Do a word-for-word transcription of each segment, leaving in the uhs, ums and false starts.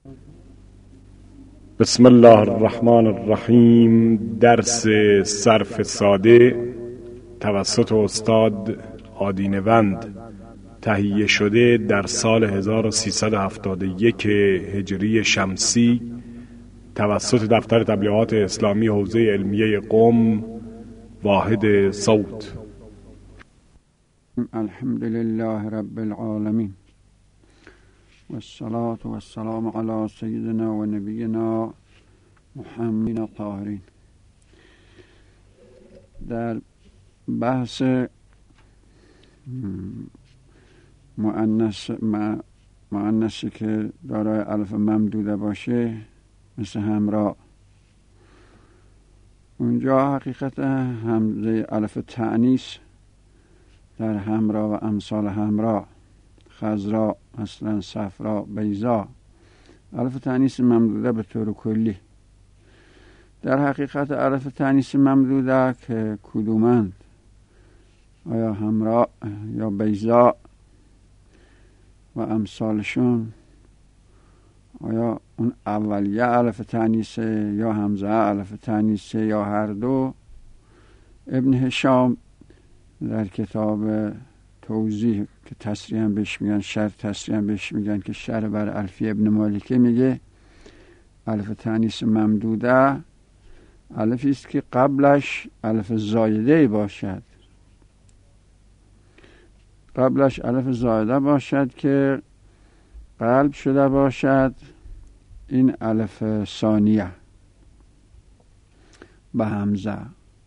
بسم الله الرحمن الرحیم. درس صرف ساده توسط استاد آدینوند تهیه شده در سال هزار و سیصد و هفتاد و یک هجری شمسی توسط دفتر تبلیغات اسلامی حوزه علمیه قم، واحد صوت. الحمد لله رب العالمین و الصلاة و السلام علی سیدنا و نبینا محمد الطاهرین. در بحث مؤنث مؤنثی که دارای الف ممدوده باشه مثل همراه، اونجا حقیقت همزه الف تأنیث در همراه و امثال همراه، خضرا مثلا صفرا، بیضا، الف تأنیث ممدوده به طور کلی. در حقیقت الف تأنیث ممدوده که کدومند، آیا همراه یا بیضا و امثالشون، آیا اون اولیه الف تأنیثه یا همزه الف تأنیثه یا هر دو؟ ابن هشام در کتاب توضیح که تصریحاً بهش میگن شرح تصریحاً بهش میگن که شرح بر الفیه ابن مالکه، میگه الف تأنیث ممدوده الفی است که قبلش الف زایده باشد، قبلش الف زایده باشد که قلب شده باشد این الف ثانیه به همزه،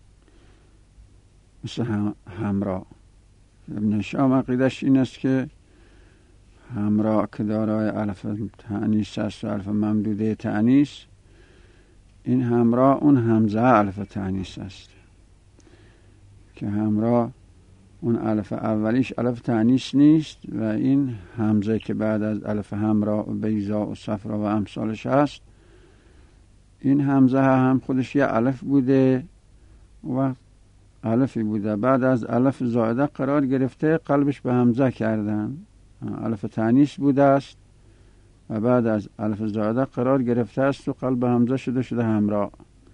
مثل هم همراه. ابن هشام عقیدش این است که همراه که دارای الف تأنیث است و الف ممدوده تأنیث، این همراه اون همزه الف تأنیث است که همراه اون الف اولیش الف تأنیث نیست و این همزه که بعد از الف همراه و بیضا و صفرا و امثالش هست، این همزه هم خودش یه الف بوده و الفی بوده، بعد از الف زائده قرار گرفته قلبش به همزه کردن، الف تأنیث بوده است و بعد از الف زائده قرار گرفته است و قلب به همزه شده شده همراه.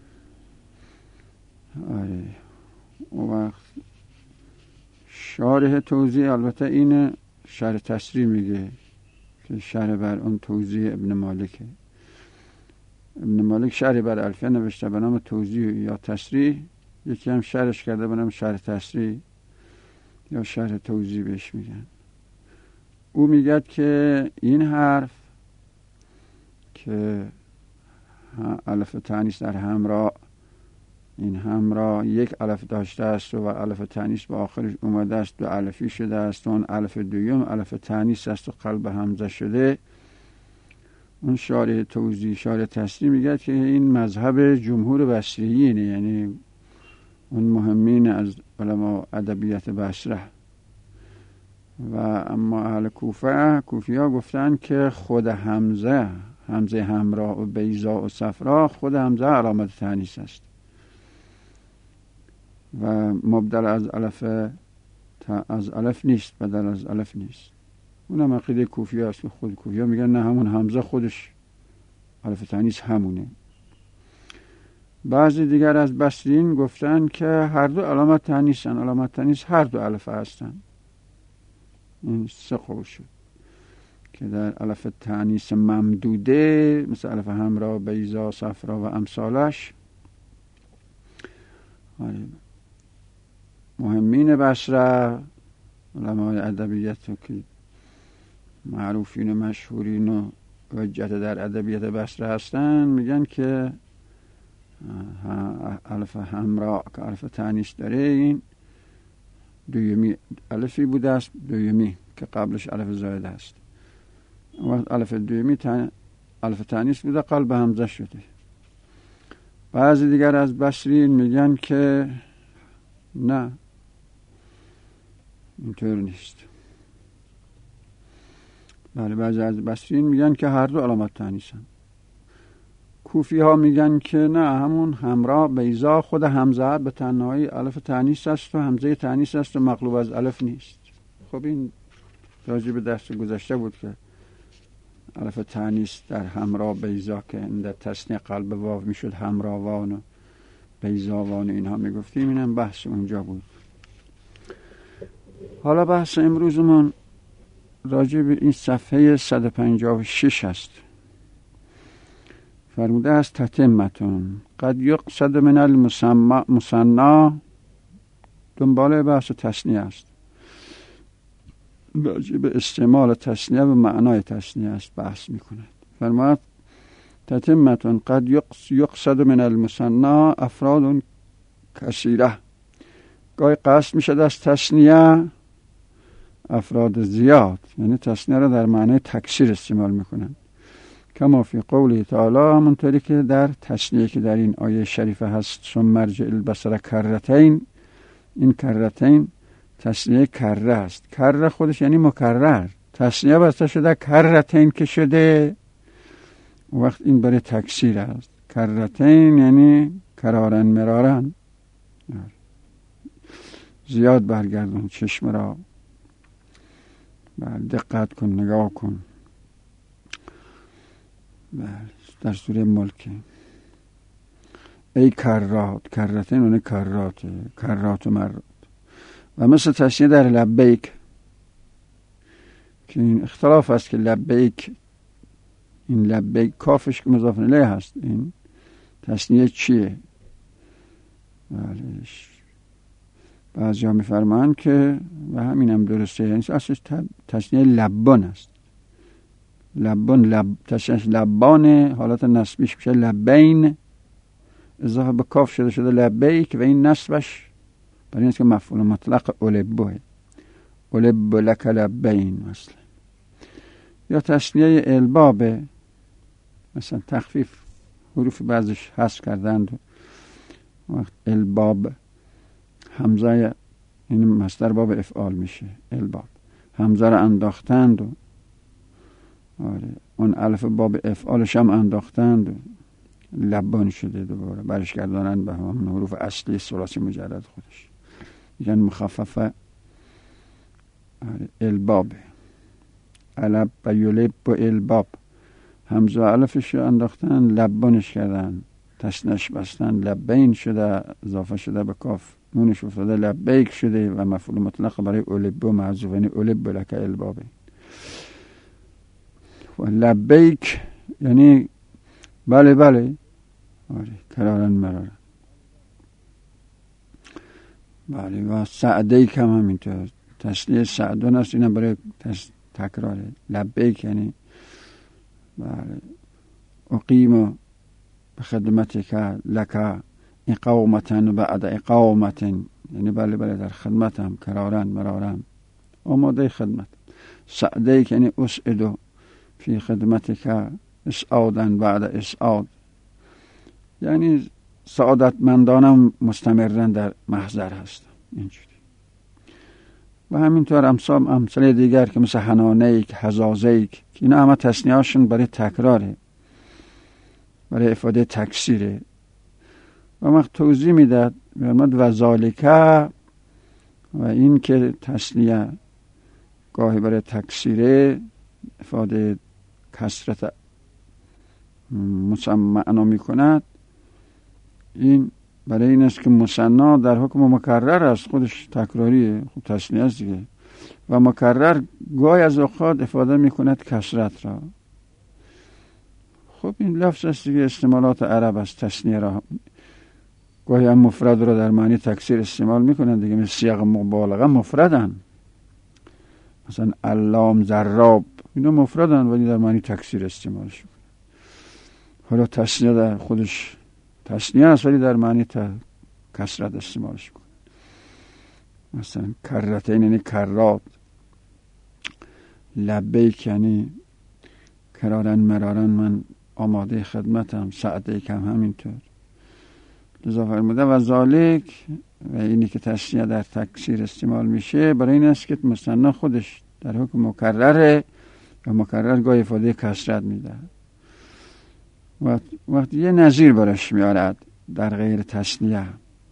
آره. و شارح توضیح البته این شرح تصریح میگه که شرح بر اون توضیح ابن مالکه. ابن مالک شرح بر الفیه نوشته به نام توضیح یا تصریح، یکی هم شرحش کرده به نام شرح تصریح یا شرح توضیح بهش میگن. او میگه که این حرف که الف تأنیث در همراه، این همراه یک الف داشته است و الف تأنیث به آخرش اومده است و الفی شده است و اون الف دویم الف تأنیث است و قلب همزه شده، اون شارح توضیح شارح تصریح میگه که این مذهب جمهور بصریینه، یعنی اون مهمین از علما ادبیات بصره. و اما اهل کوفه کوفی ها گفتن که خود همزه همزه همراه و بیضا و صفرا، خود همزه علامت تأنیث است و مبدل از الف از الف نیست، بدل از الف نیست. اونم عقیده کوفی هست که خود کوفی ها میگن نه، همون همزه خودش الف تأنیث همونه. بعضی دیگر از بصریین گفتن که هر دو علامت تأنیثن، علامت تأنیث هر دو الف هستن. این سه قول شد که در الف تأنیث ممدوده مثل الف همراه، بیضا، صفرا و امثالش، مهمین بصره، علمای ادبیات که معروفین و مشهورین و وجهت در ادبیات بصره هستن، میگن که الف همراه که الف تأنیث داره این دویمی الفی بوده است، دویمی که قبلش الف زائده است، وقت الف دویمی تا الف تأنیث بوده قلب همزه شده. بعضی دیگر از بصریین میگن که نه، اینطور نیست. بله، بعضی از بصریین میگن که هر دو علامت تأنیثن. کوفی ها میگن که نه، همون همراه بیضا خود همزه به تنهایی الف تأنیث است و همزه تأنیث است و مقلوب از الف نیست. خب این راجع به درس گذشته بود که الف تانیث در همراه بیضا که در تسنیه قلب واو میشد همراهوان و بیضاوان اینها میگفتیم. اینم بحث اونجا بود. حالا بحث امروزمون راجع به این صفحه صد و پنجاه و شش است. فرموده است تتمتون قد یقصد من المثنی، دنبال بحث تثنیه است، راجع به استعمال تثنیه و معنای تثنیه است بحث میکند. فرمود تتمتون قد یقصد من المثنی افراد کثیره، گاهی قصد میشد از تثنیه افراد زیاد، یعنی تثنیه را در معنای تکثیر استعمال میکنند. کما فی قوله تعالی، همونطوری که در تثنیه که در این آیه شریفه هست ثم ارجع البصر کرتین، این کرتین تثنیه کره است. کره خودش یعنی مکرر، تثنیه بسته شده کرتین که شده، وقت این برای تکثیر است. کرتین یعنی کرارن مرارن، زیاد برگردون چشم را، دقت کن، نگاه کن. در سوره ملک ای کرات، کرتین اونه کرات، کرات و مرات. و مثل تثنیه در لبیک که این اختلاف است که لبیک، این لبیک کافش که مضاف الیه هست، این تثنیه چیه؟ بعضی ها میفرمایند که و همین هم درسته، یعنی اصلش تثنیه لبان است. لبان، لب تشنش لبانه، حالت نسبیش میشه لبین، اضافه به کاف شده شده لبیک و این نسبش برای اینست که مفعول مطلق اولبه، اولب لک لبین مثلا. یا تثنیه البابه، مثلا تخفیف حروف بعضش حذف کردند، وقت الباب همزه این مصدر باب افعال میشه، الباب همزه رو انداختند و آره اون الف باب افعالش هم انداختند و لبان شده، دوباره برش گردانند به همون حروف اصلی ثلاثی مجرد خودش، یعنی مخففه. آره الباب، الب و یلب و الباب، همزه الفش رو انداختن لبانش کردن، تسنش بستن، لبین شده، اضافه شده به کاف، نونش افتاده لبیک شده و مفعول مطلق برای اولب و محذوف، یعنی اولب لک الباب. و لبیک یعنی بله بله، آره کرارن مرارن. بله و سعدیک هم همینطور، تسنیه سعدون است، اینم برای تکراره. لبیک یعنی بله اقیم به خدمتک لک اقامتن و بعد اقامتن، یعنی بله بله در خدمتم، کرارن مرارن، آماده خدمت. سعدیک یعنی اسعدو فی خدمتک اسعادن بعد اسعاد، یعنی سعادتمندانم مستمرن در محضر هستم، اینجوری. و همینطور امثال امثال دیگر که مثل حنانیک، حزازیک، اینا همه تثنیه هاشون برای تکراره، برای افاده تکثیره. و وقت توضیح میداد فرمود و ذالکه، و این که تثنیه گاهی برای تکثیره افاده کثرت معنا می کند، این برای این است که مثنا در حکم مکرر است، خودش تکراریه، خود تثنیه است دیگه. و مکرر گاهی از اوقات افاده می کند کثرت را. خب این لفظ است دیگه، استعمالات عرب است. تثنیه را گاهی هم مفرد را در معنی تکثیر استعمال می کنند دیگه، مثل سیاق مبالغه مفردن، مثلا علام، ضراب، اینا مفردن ولی در معنی تکثیر استعمال شد. حالا تثنیه در خودش تثنیه است ولی در معنی کثرت استعمال شد. مثلا کرتین یعنی کرات، لبیک یعنی کرارن مرارن من آماده خدمتم، سعدیک هم همینطور. لذا فرموده و ذالک، و اینی که تثنیه در تکثیر استعمال میشه برای این است که مثنا خودش در حکم مکرره و مکرر گاهی افاده کثرت میده. وقتی یه نظیر برش میارد در غیر تثنیه،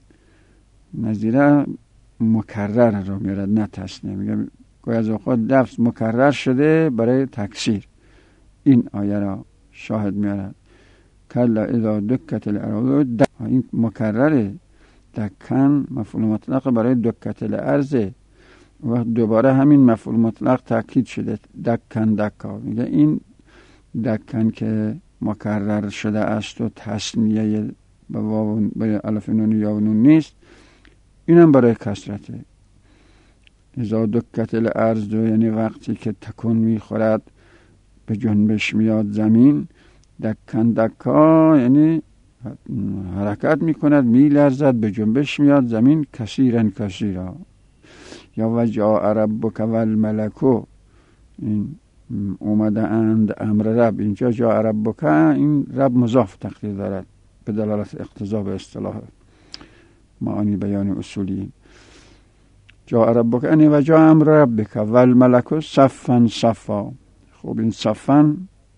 نظیره مکرر رو میارد نه تثنیه، میگه گاهی از اوقات لفظ مکرر شده برای تکثیر، این آیه را شاهد میارد. کلا اذا دکت الارض، این مکرره. دکن مفعول مطلق برای دکت الارض و دوباره همین مفعول مطلق تاکید شده، دکن دکا. میگه این دکن که مکرر شده است و تثنیه به واو به الف نون یا نون نیست، اینم برای کسرته. اذا دکت الارض یعنی وقتی که تکون میخورد، به جنبش میاد زمین. دکن دکا یعنی حرکت میکند، میلرزد، به جنبش میاد زمین. کثیرا کثیرا. یا و جاء ربک والملک، این اومده اند امر رب. اینجا جاء ربک، این رب مضاف تقدیر دارد به دلالت اقتضا به اصطلاح معانی بیان اصولی. جاء ربک یعنی و جاء امر ربک والملک صفا صفا. خب این صفا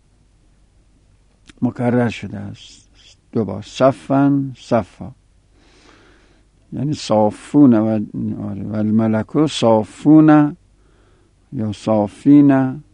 مکرر شده است دو بار، صفا صفا یعنی صافون و والملک صافون یا صافین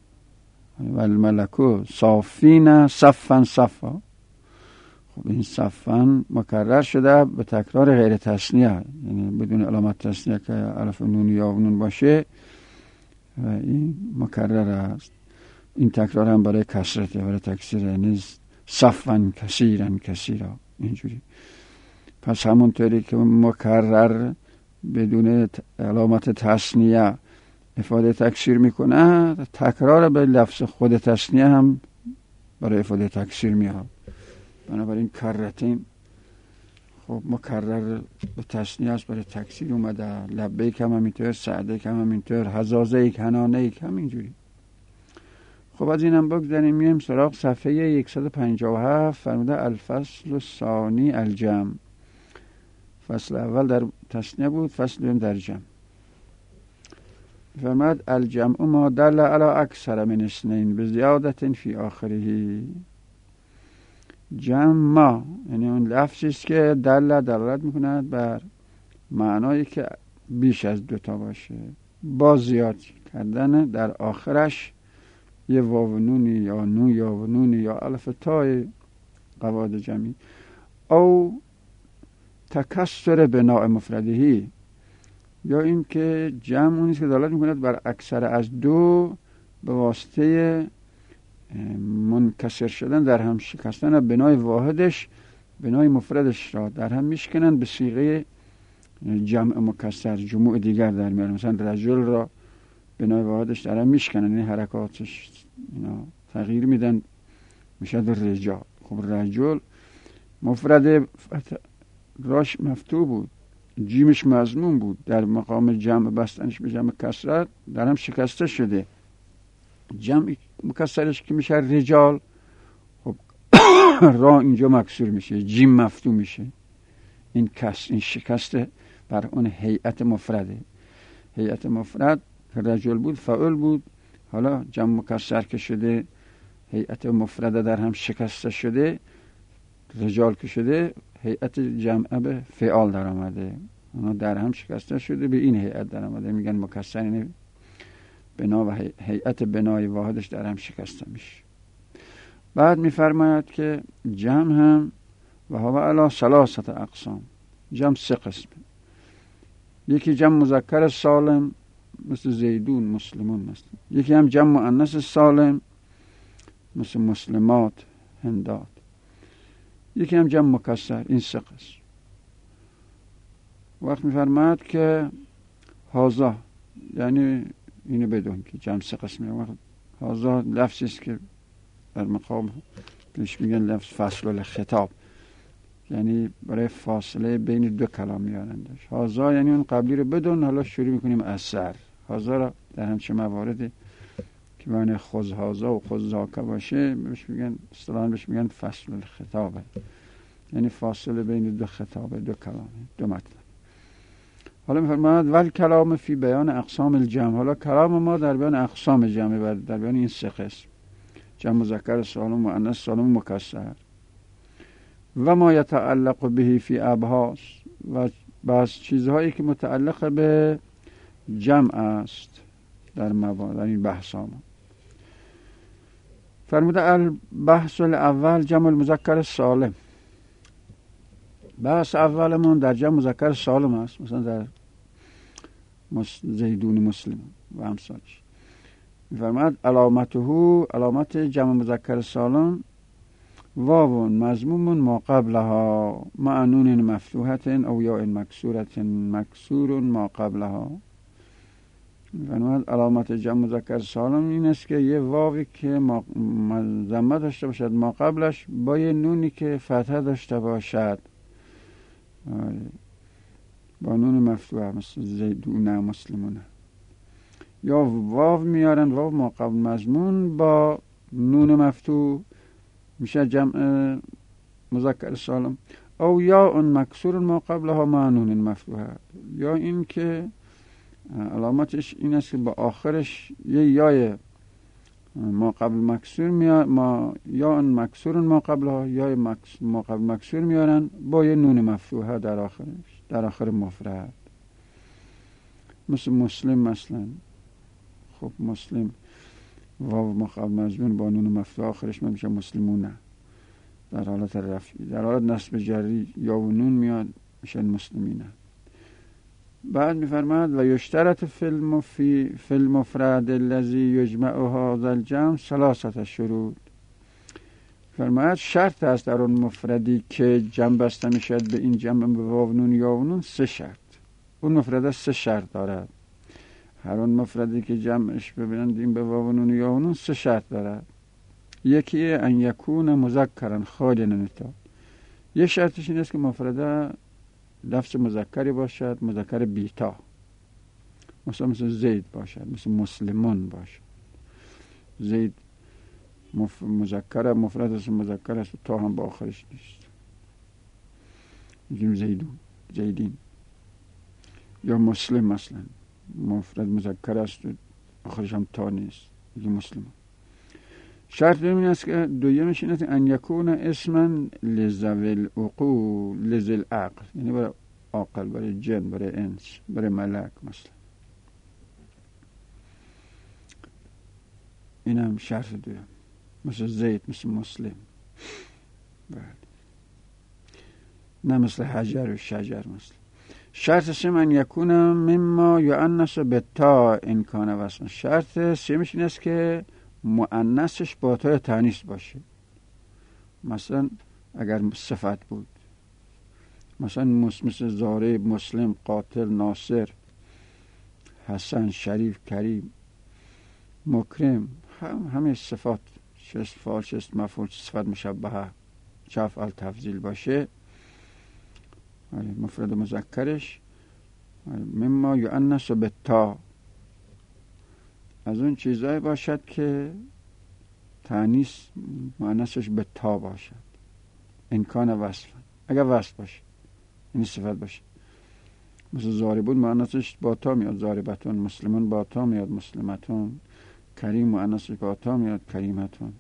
والملک صافین صفا صفا. خب این صفا مکرر شده به تکرار غیر تثنیه، یعنی بدون علامت تثنیه که الف نون یا نون باشه و این مکرر است. این تکرار هم برای کسرته، برای تکسیر، یعنی صفا کثیرا کثیرا اینجوری. پس همونطوری که مکرر بدون علامت تثنیه افاده تکسیر میکنه، تکرار به لفظ خود تثنیه هم برای افاده تکسیر میاد. بنابراین کرتین خب مکرر به تثنیه است، برای تکسیر اومده. لبیک هم همینطور، سعدیک هم همینطور، حزازیک، حنانیک هم اینجوری. خب از اینم بگذاریم میایم سراغ صفحه صد و پنجاه و هفت. فرموده الفصل الثانی الجمع. فصل اول در تثنیه بود، فصل دوم در جمع. فرمود الجمع ما دل علی اکثر من اثنین بزیادت فی آخره. جمع یعنی اون لفظی است که دل دلالت میکند بر معنایی که بیش از دوتا باشه، با زیاد کردن در آخرش یه واو نونی یا نون یا نونی یا الف تای قواعد جمعی، او تکسر بناء مفردهی، یا این که جمع اونیست که دلالت میکند بر اکثر از دو به واسطه منکسر شدن، در هم شکستن بنای واحدش، بنای مفردش را در هم میشکنن به صیغه جمع مکسر، جموع دیگر در میارن. مثلا رجل را بنای واحدش در هم میشکنن، این حرکاتش اینا تغییر میدن میشه رجال. خب رجل مفرد راش مفتوح بود، جیمش مضموم بود، در مقام جمع بستنش به جمع کسرت در هم شکسته شده. جمع مکسرش که میشه رجال، خب را اینجا مکسور میشه، جیم مفتوح میشه. این کس این شکسته بر اون هیئت مفرده. هیئت مفرد رجل بود، فاعل بود، حالا جمع مکسر که شده، هیئت مفرده در هم شکسته شده، رجال که شده، هیئت جمع به فعال در آمده، اونا در هم شکسته شده، به این هیئت در آمده. میگن مکسر، اینه بنا و هیئت بنای واحدش در هم شکسته میشه. بعد میفرماید که جمع هم و هو علی ثلاثه اقسام. جمع سه قسمه. یکی جمع مذکر سالم مثل زیدون، مسلمون مثل. یکی هم جمع مؤنث سالم مثل مسلمات، هندات. یکی هم جمع مکسر. این سه قسم. وقت میفرماید که هازا، یعنی اینو بدون که جمع سه قسمه. وقت هازا لفظی است که در مقام پیش میگن لفظ فصل الخطاب، یعنی برای فاصله بین دو کلام میارندش. هازا یعنی اون قبلی رو بدون، حالا شروع میکنیم از سر. هازا را در همچه مواردی که معنی خوز هازا و خوز زاکا باشه بهش میگن، اصطلاحاً بهش میگن فصل الخطابه، یعنی فاصله بین دو خطابه، دو کلامه، دو مطلب. حالا میفرماید ول کلام فی بیان اقسام الجمع. حالا کلام ما در بیان اقسام جمع، در بیان این سه قسم، جمع مذکر سالم، مؤنث سالم، مکسر. و ما یتعلق به فی ابحاث، و بعض چیزهایی که متعلق به جمع است در مواد، در این بحث ها. فرموده البحث الاول جمع المذکر سالم. بحث اولمون در جمع مذکر سالم است، مثلا در زیدون مسلم و امثالش. می‌فرماید علامته، علامت جمع مذکر سالم واو مضموم ما قبلها مع نون مفتوحة او یاء مکسورة مکسور ما قبلها. می‌فرماید علامت جمع مذکر سالم این است که یه واوی که ضمه داشته باشد ما قبلش با یه نونی که فتحه داشته باشد، با نون مفتوحه، مثل زیدون مسلمونه. یا واو میارن، واو ما قبل مضمون با نون مفتوح میشه جمع مذکر سالم. او یا اون مکسور ما قبلها مع نون مفتوحه، یا این که علامتش این است که با آخرش یه یای ما قبل مکسور میار، ما یا اون مکسور ما قبلها یا مکس ما قبل مکسور میارن با یه نون مفتوحه در آخرش، در آخر مفرد، مثل مسلم مثلا. خب مسلم واو ما قبل مضمون با نون مفتوح آخرش میشه مسلمونه در حالت رفعی. در حالت نصب جری یا و نون میاد میشن مسلمینه. بعد میفرماید و یشترط فی فی فی المفرد الذی یجمع هذا الجمع ثلاثه شروط. فرماید شرط است در اون مفردی که جمع بسته میشد به این جمع به واو نون یا و نون، سه شرط. اون مفرد سه شرط دارد. هر اون مفردی که جمعش ببینند این به واو نون یا و نون سه شرط دارد. یکی ان یکون مذکرا خالی نتا. یه شرطش این است که مفرد لفظ مذکری باشد، مذکر بیتا، مثلا مثل زید باشد، مثل مسلمون باشد. زید مف... مذکر مفرد است، مذکر است و تا هم با آخرش نیست، میگیم زیدون، زیدین. یا مسلم مثلا مفرد مذکر است و آخرش هم تا نیست، میگیم مسلم. شرط این است که دویمش این است ان یکون اسما لذوی العقول لذوی العقل، یعنی برای عاقل، برای جن، برای انس، برای ملک مثلا. این هم شرط دویم، مثل زید، مثل مسلم. بله. نه مثل حجر و شجر مثلا. شرط سیم ان یکون مما یؤنث بالتا ان کان وصفا. شرط سیمش این است که مؤنثش با تای تانیث باشه. مثلا اگر صفت بود، مثلا مثل زارب، مسلم، قاتل، ناصر، حسن، شریف، کریم، مکرم، هم همه صفات، چه فاعل چه مفعول چه صفت مشبهه چه افعال تفضیل باشه، مفرد مذکرش مما یؤنث بالتا، از اون چیزایی باشد که تانیث مؤنثش به تا باشد. ان کان وصفا، اگر وصف باشه این صفت باشه. مثل زاربون مؤنثش با تا میاد زاربتون، مسلمون با تا میاد مسلمتون، کریم مؤنثش با تا میاد کریمتون.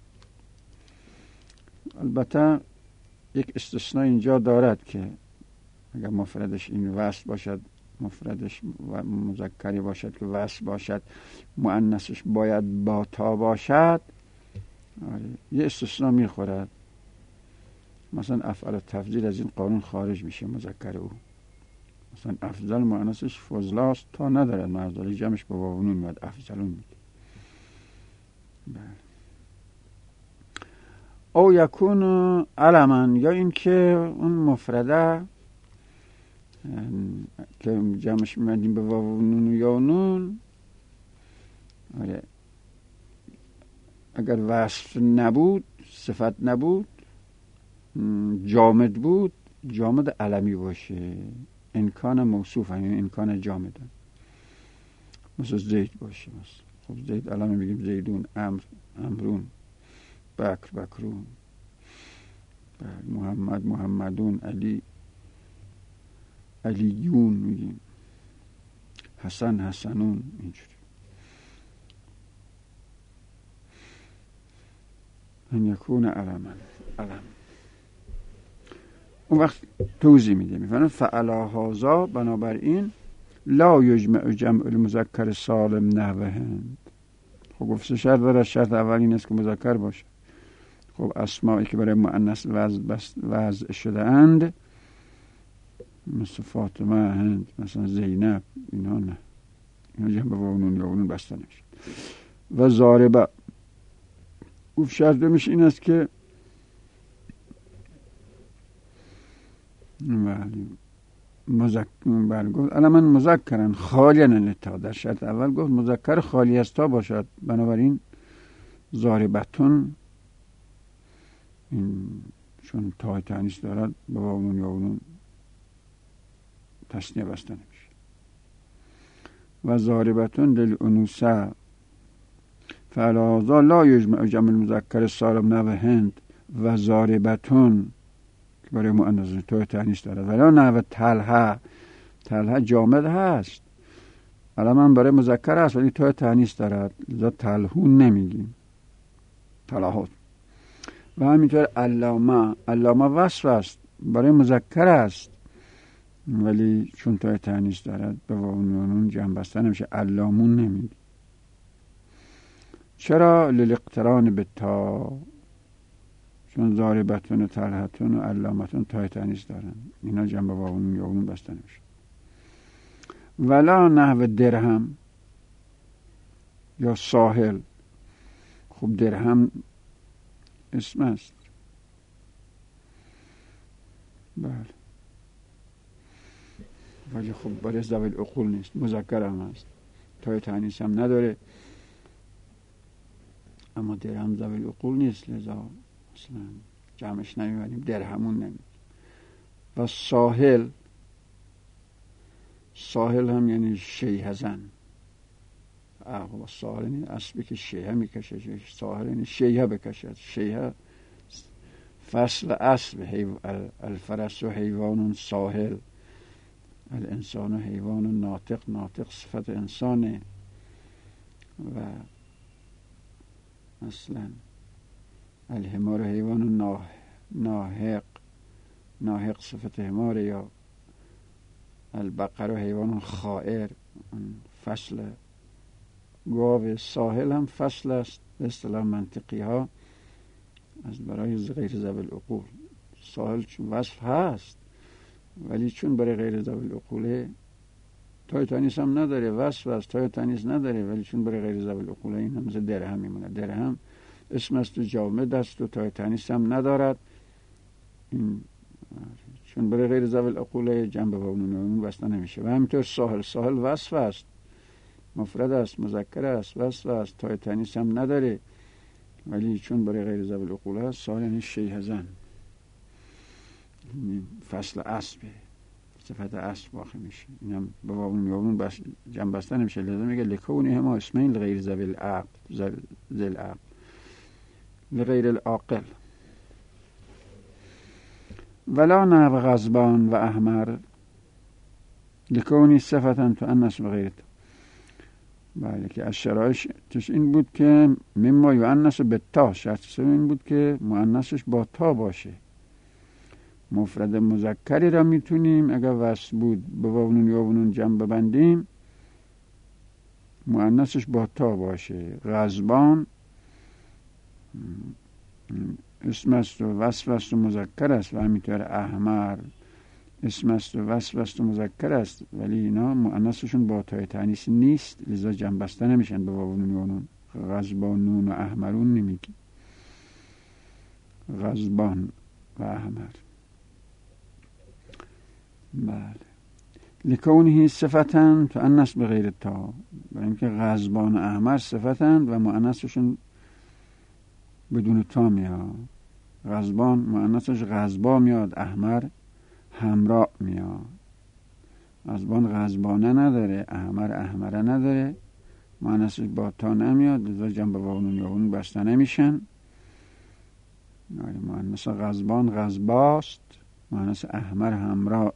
البته یک استثناء اینجا دارد که اگر مفردش این وصف باشد، مفردش مذکری باشد که وصف باشد، مؤنثش باید با تا باشد، یه استثناء میخورد. مثلا افعال تفضیل از این قانون خارج میشه، مذکر او. مثلا افضل مؤنثش فضلاست، تا ندارد معذالی جمعش با واو نون میاد، افضلون میده. او یکون علما، یا این که اون مفرده که جمعش میادیم به واو نون یا نون، آره، اگر وصف نبود، صفت نبود، جامد بود، جامد علمی باشه. انکان موصوف، یعنی انکان جامد، مثل زید باشه. مثل خب زید علمی میگیم زیدون، امر امرون، بکر بکرون، محمد محمدون، علی علیون میگیم، حسن حسنون، اینجوری. ان یکون علما، علم. اون وقت توضیح میده، میفهمن فعلا هازا، بنابراین لا یجمع جمع المذکر سالم نحوهند. خب گفت شرط داره، شرط اول این است که مذکر باشه. خب اسمایی که برای مؤنث وضع وضع شده اند مثل فاطمه، هند، مثلا زینب، اینا نه، اینا جنب واو نون یا نون بسته نمیشه. و ضاربه گفت شرطش این است که ولی مذکر بر گفت الا من مذکرن خالی نلتا، در شرط اول گفت مذکر خالی از تا باشد، بنابراین ضاربتون این چون تای تانیث دارد به واو نون یا نون تثنیه بسته نمیشه. و ضاربتون للانوثه فعلاذا لا یجمع جمع المذکر السالم نحو هند و ضاربتون که برای مؤنث تای تانیث دارد، ولی نحو طلحه، طلحه جامد هست الان من برای مذکر هست ولی تای تانیث دارد، لذا طلحون نمیگیم، طلحات. و همینطور علامه، علامه وصف است برای مذکر است ولی چون تای تانیث دارد به واو نون جمع بسته نمیشه، علامون نمیگیم. چرا؟ للاقتران به تا، چون ضاربتون و طلحتون و علامتون تای تانیث دارن، اینا جنب واو نون یا نون بسته نمیشه. ولا نحو درهم یا ساحل، خب درهم اسم است، بله، ولی خب برای ذوی العقول نیست، مذکر هم هست، تای تانیث هم نداره، اما درهم ذوی العقول نیست، لذا اصلا جمعش نمیبریم، درهمون نمیبریم. و ساحل، ساحل هم یعنی شیه زن، و ساحل یعنی اسبی که شیه میکشه، ساحل یعنی شیه بکشد، شیه فصل اسب، الفرس و حیوان ساحل، الانسان و حیوان ناطق، ناطق صفت انسانه و اصلا الحمار حیوان ناهق، ناهق صفت حمار، یا البقر حیوان خائر فصل گاو. ساحل هم فصل است به اصطلاح منطقی ها از برای غیر ذوی العقول. ساحل چون وصف هست ولی چون برای غیر ذوی العقوله تای تانیث هم نداره، وصف است، تای تانیث نداره ولی چون برای غیر ذوی العقوله این هم مثل درهم میمونه. درهم اسم است و جامد است و تای تانیث هم ندارد، این چون برای غیر ذوی العقوله جنب واو نون یا نون بسته نمیشه. و همینطور ساحل، ساحل وصف است، مفرد است، مذکر است، وصف است، تای تانیث هم نداره ولی چون برای غیر ذوی العقوله است، ساحل یعنی شیه زن، فصل اسبه، صفت اسب واقع میشه، اینم به واو نون یا نون بس جمع بسته نمیشه. لذا میگه لکونهما اسمین لغیر ذوی العقل، ذی العقل لغیر العاقل. ولا نحو غضبان و احمر لکونی صفتن تؤنث بغیر تا، بله که از شرایطش این بود که مما یؤنث بالتا، شرطش این بود که مؤنثش با تا باشه. مفرد مذکری را میتونیم اگر وصل بود به واو نون یا نون جمع ببندیم مؤنثش با تا باشه. غضبان اسم است و وصف است و مذکر است و همینطور احمر اسم است و وصف است و مذکر است ولی اینا مؤنثشون با تای تانیث نیست، لذا جمع بسته نمیشن به واو نون یا نون. غضبانون و احمرون نمیگی، غضبان و احمر. بله لکونه صفتن تؤنث بغیر تا، برای اینکه غضبان و احمر صفتن و مؤنثشون بدون تا میاد. غضبان مؤنثش غضبا میاد، احمر حمراء میاد. غضبان غضبانه نداره، احمر احمره نداره، مؤنثش با تا نمیاد، لذا جنب واو نون یا نون بسته نمیشن. مؤنث غضبان غضباست، مؤنث احمر حمراء.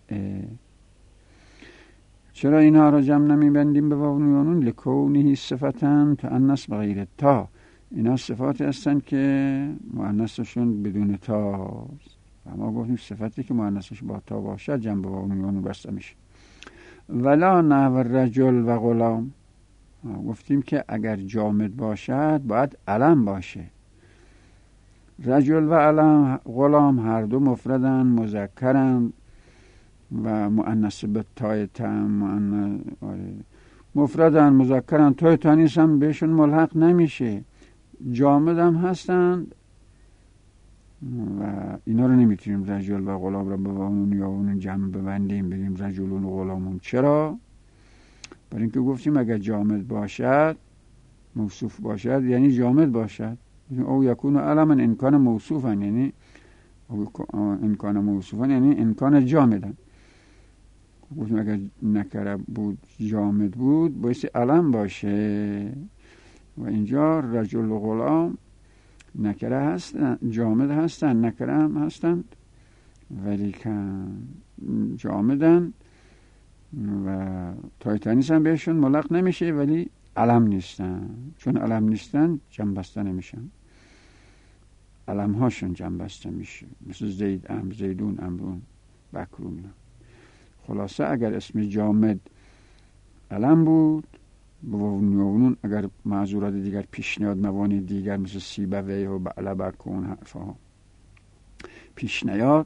چرا اینها را جمع نمیبندیم به واو نون یا نون؟ لکونه صفتن تؤنث بغیر تا، اینا صفات هستند که مؤنثشون بدون تا، و ما گفتیم صفتی که مؤنثش با تا باشد جمع به واو نون یا نون بسته میشه. ولا نحو رجل و غلام، گفتیم که اگر جامد باشد باید علم باشه، رجل و علم غلام هر دو مفردن، مذکرن و مؤنث به تای تام، مفردن مذکرن، تای تانیث هم بهشون ملحق نمیشه، جامد هم هستن و اینا رو نمیتونیم رجل و غلام رو به واو یا اون جمع ببندیم بگیم رجلون و غلامون. چرا؟ برای اینکه گفتیم اگر جامد باشد، موصوف باشد، یعنی جامد باشد. او یکون علما امکان موصوفن، یعنی امکان موصوفن یعنی امکان جامدن. گفتیم اگر نکره بود جامد بود باید علم باشه و اینجا رجل و غلام نکره هستن، جامد هستن، نکره هم هستن ولی کن جامدن و تایتانیس هم بهشون ملحق نمیشه ولی علم نیستن. چون علم نیستن جمع بسته نمیشن، علم هاشون جمع بسته میشه، مثل زید، امر، زیدون، امرون، بکرون. خلاصه اگر اسم جامد علم بود بوونیون، اگر معذورات دیگر پیش نیاد، موانی دیگر مثل سیبوی و بعلا بکون حرفا پیش نیاد،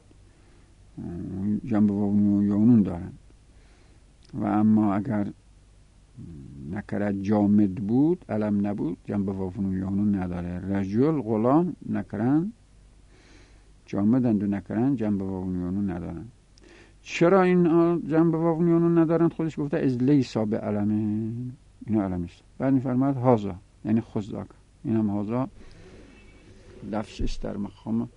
جنب وونیون دارن. و اما اگر نکره جامد بود علم نبود جنب وونیون نداره. رجل غلام نکرن جامدند و نکرن جنب وونیون ندارن. چرا این جنب وونیون ندارن؟ خودش گفته از لیسا به علمه، اینا علم نیست. بعد میفرماد هازا یعنی خزداک، این هم هازا لفظ است در مقام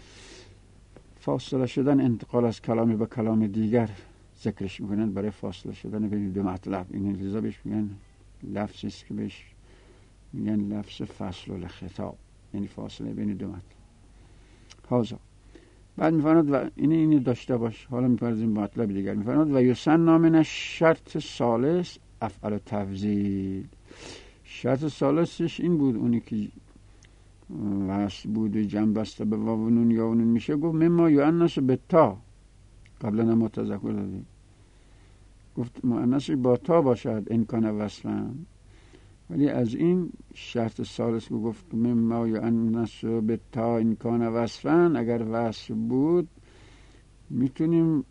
فاصله شدن، انتقال از کلامی به کلام دیگر ذکرش میکنن برای فاصله شدن بین دو مطلب. این لذا بهش میگن لفظی است که بهش میگن لفظ فصل الخطاب، یعنی فاصله بین دو مطلب. هازا. بعد میفرماد و این اینی داشته باش. حالا میپرزیم به مطلب دیگر. میفرماد و یسن نامن شرط ثالث افعل تفضیل. شرط ثالثش این بود، اونی که وصل بود و جمع بسته به واو و نون یا نون میشه، گفت مما یؤنث به تا. قبلا ما تذکر دادیم گفت مؤنثش با تا باشد ان کان وصلا، ولی از این شرط ثالث گفت مما یؤنث به تا ان کان وصلا، اگر وصل بود میتونیم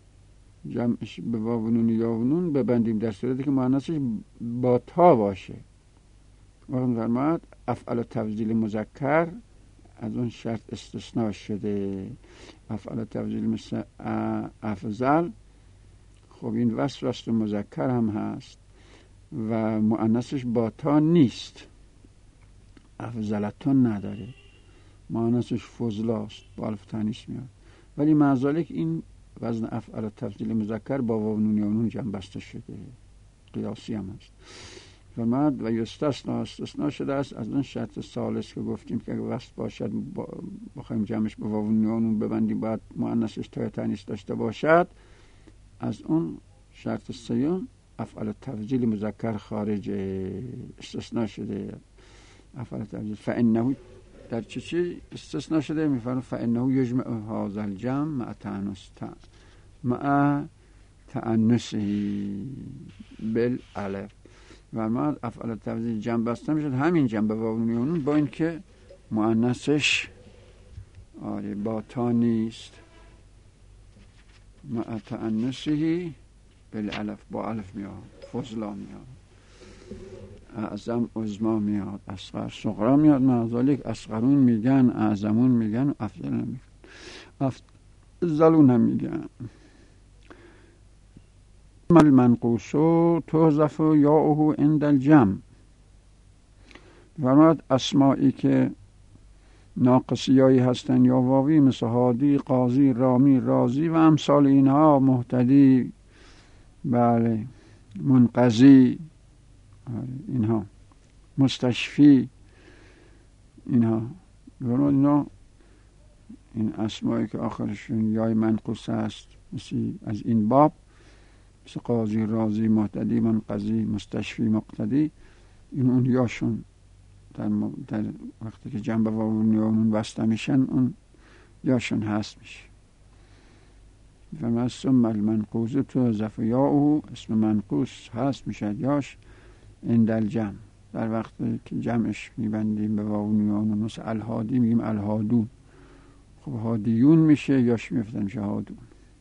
جمعش به واو و نون یا نون ببندیم در صورتی که مؤنثش با تا باشه. وقت فرماد افعل تفضیل مذکر از اون شرط استثناء شده. افعل تفضیل مثل افضل، خب این وصف وصف مذکر هم هست و مؤنثش با تا نیست، افضلتون نداره، مؤنثش فضلاست با الف تانیث میاد، ولی مع ذالک این وزن افعل تفضیل مذکر با واو نون یا نون جمع بسته شده، قیاسی هم هست. فرماد و یستثنا، استثناء شده است از اون شرط ثالث که گفتیم که اگه وصل باشد بخوایم جمعش به واو یا نون ببندیم باید مؤنثش تا تانیث داشته باشد. از اون شرط سیوم افعال تفضیل مذکر خارج استثناء شده. افعال تفضیل فانه در چه چی استثناء شده؟ میفرماید فانه یجمع هذا الجمع مع تأنث مع تأنثه بالالف. و ما افعال تفضیل جمع بسته میشد همین جمع به واو نون با اینکه مؤنثش آره با تا نیست، مع تأنثه بالالف، با الف میاد، فضلا میاد، اعظم عظما میاد، اصغر صغرا میاد. مع ذالک اصغرون میگن، اعظمون میگن و افضل میگن، افضلون هم میگن. المنقوص تحذف یاؤه عند الجمع. فرمود اسمایی که ناقصیایی هستن یا واوی مثل هادی، قاضی، رامی، رازی و امثال اینها، مهتدی، بله، منقضی، اینها، مستشفی، اینها، اینا این اسمایی که آخرشون یای منقوص است مثل از این باب، مثل قاضی، رازی، مهتدی، منقضی، مستشفی، مقتدی، این اون یاشون در, م... در وقتی که جنب واو و نون بسته میشن اون یاشون هست میشه. فرمود ثم المنقوص تحذف یاؤه، اسم منقوص هست میشه یاش عند الجمع در وقتی که جمعش میبندیم به واو نون مثل الهادی میگیم الهادون. خب هادیون میشه، یاش میفتن میشه هادون.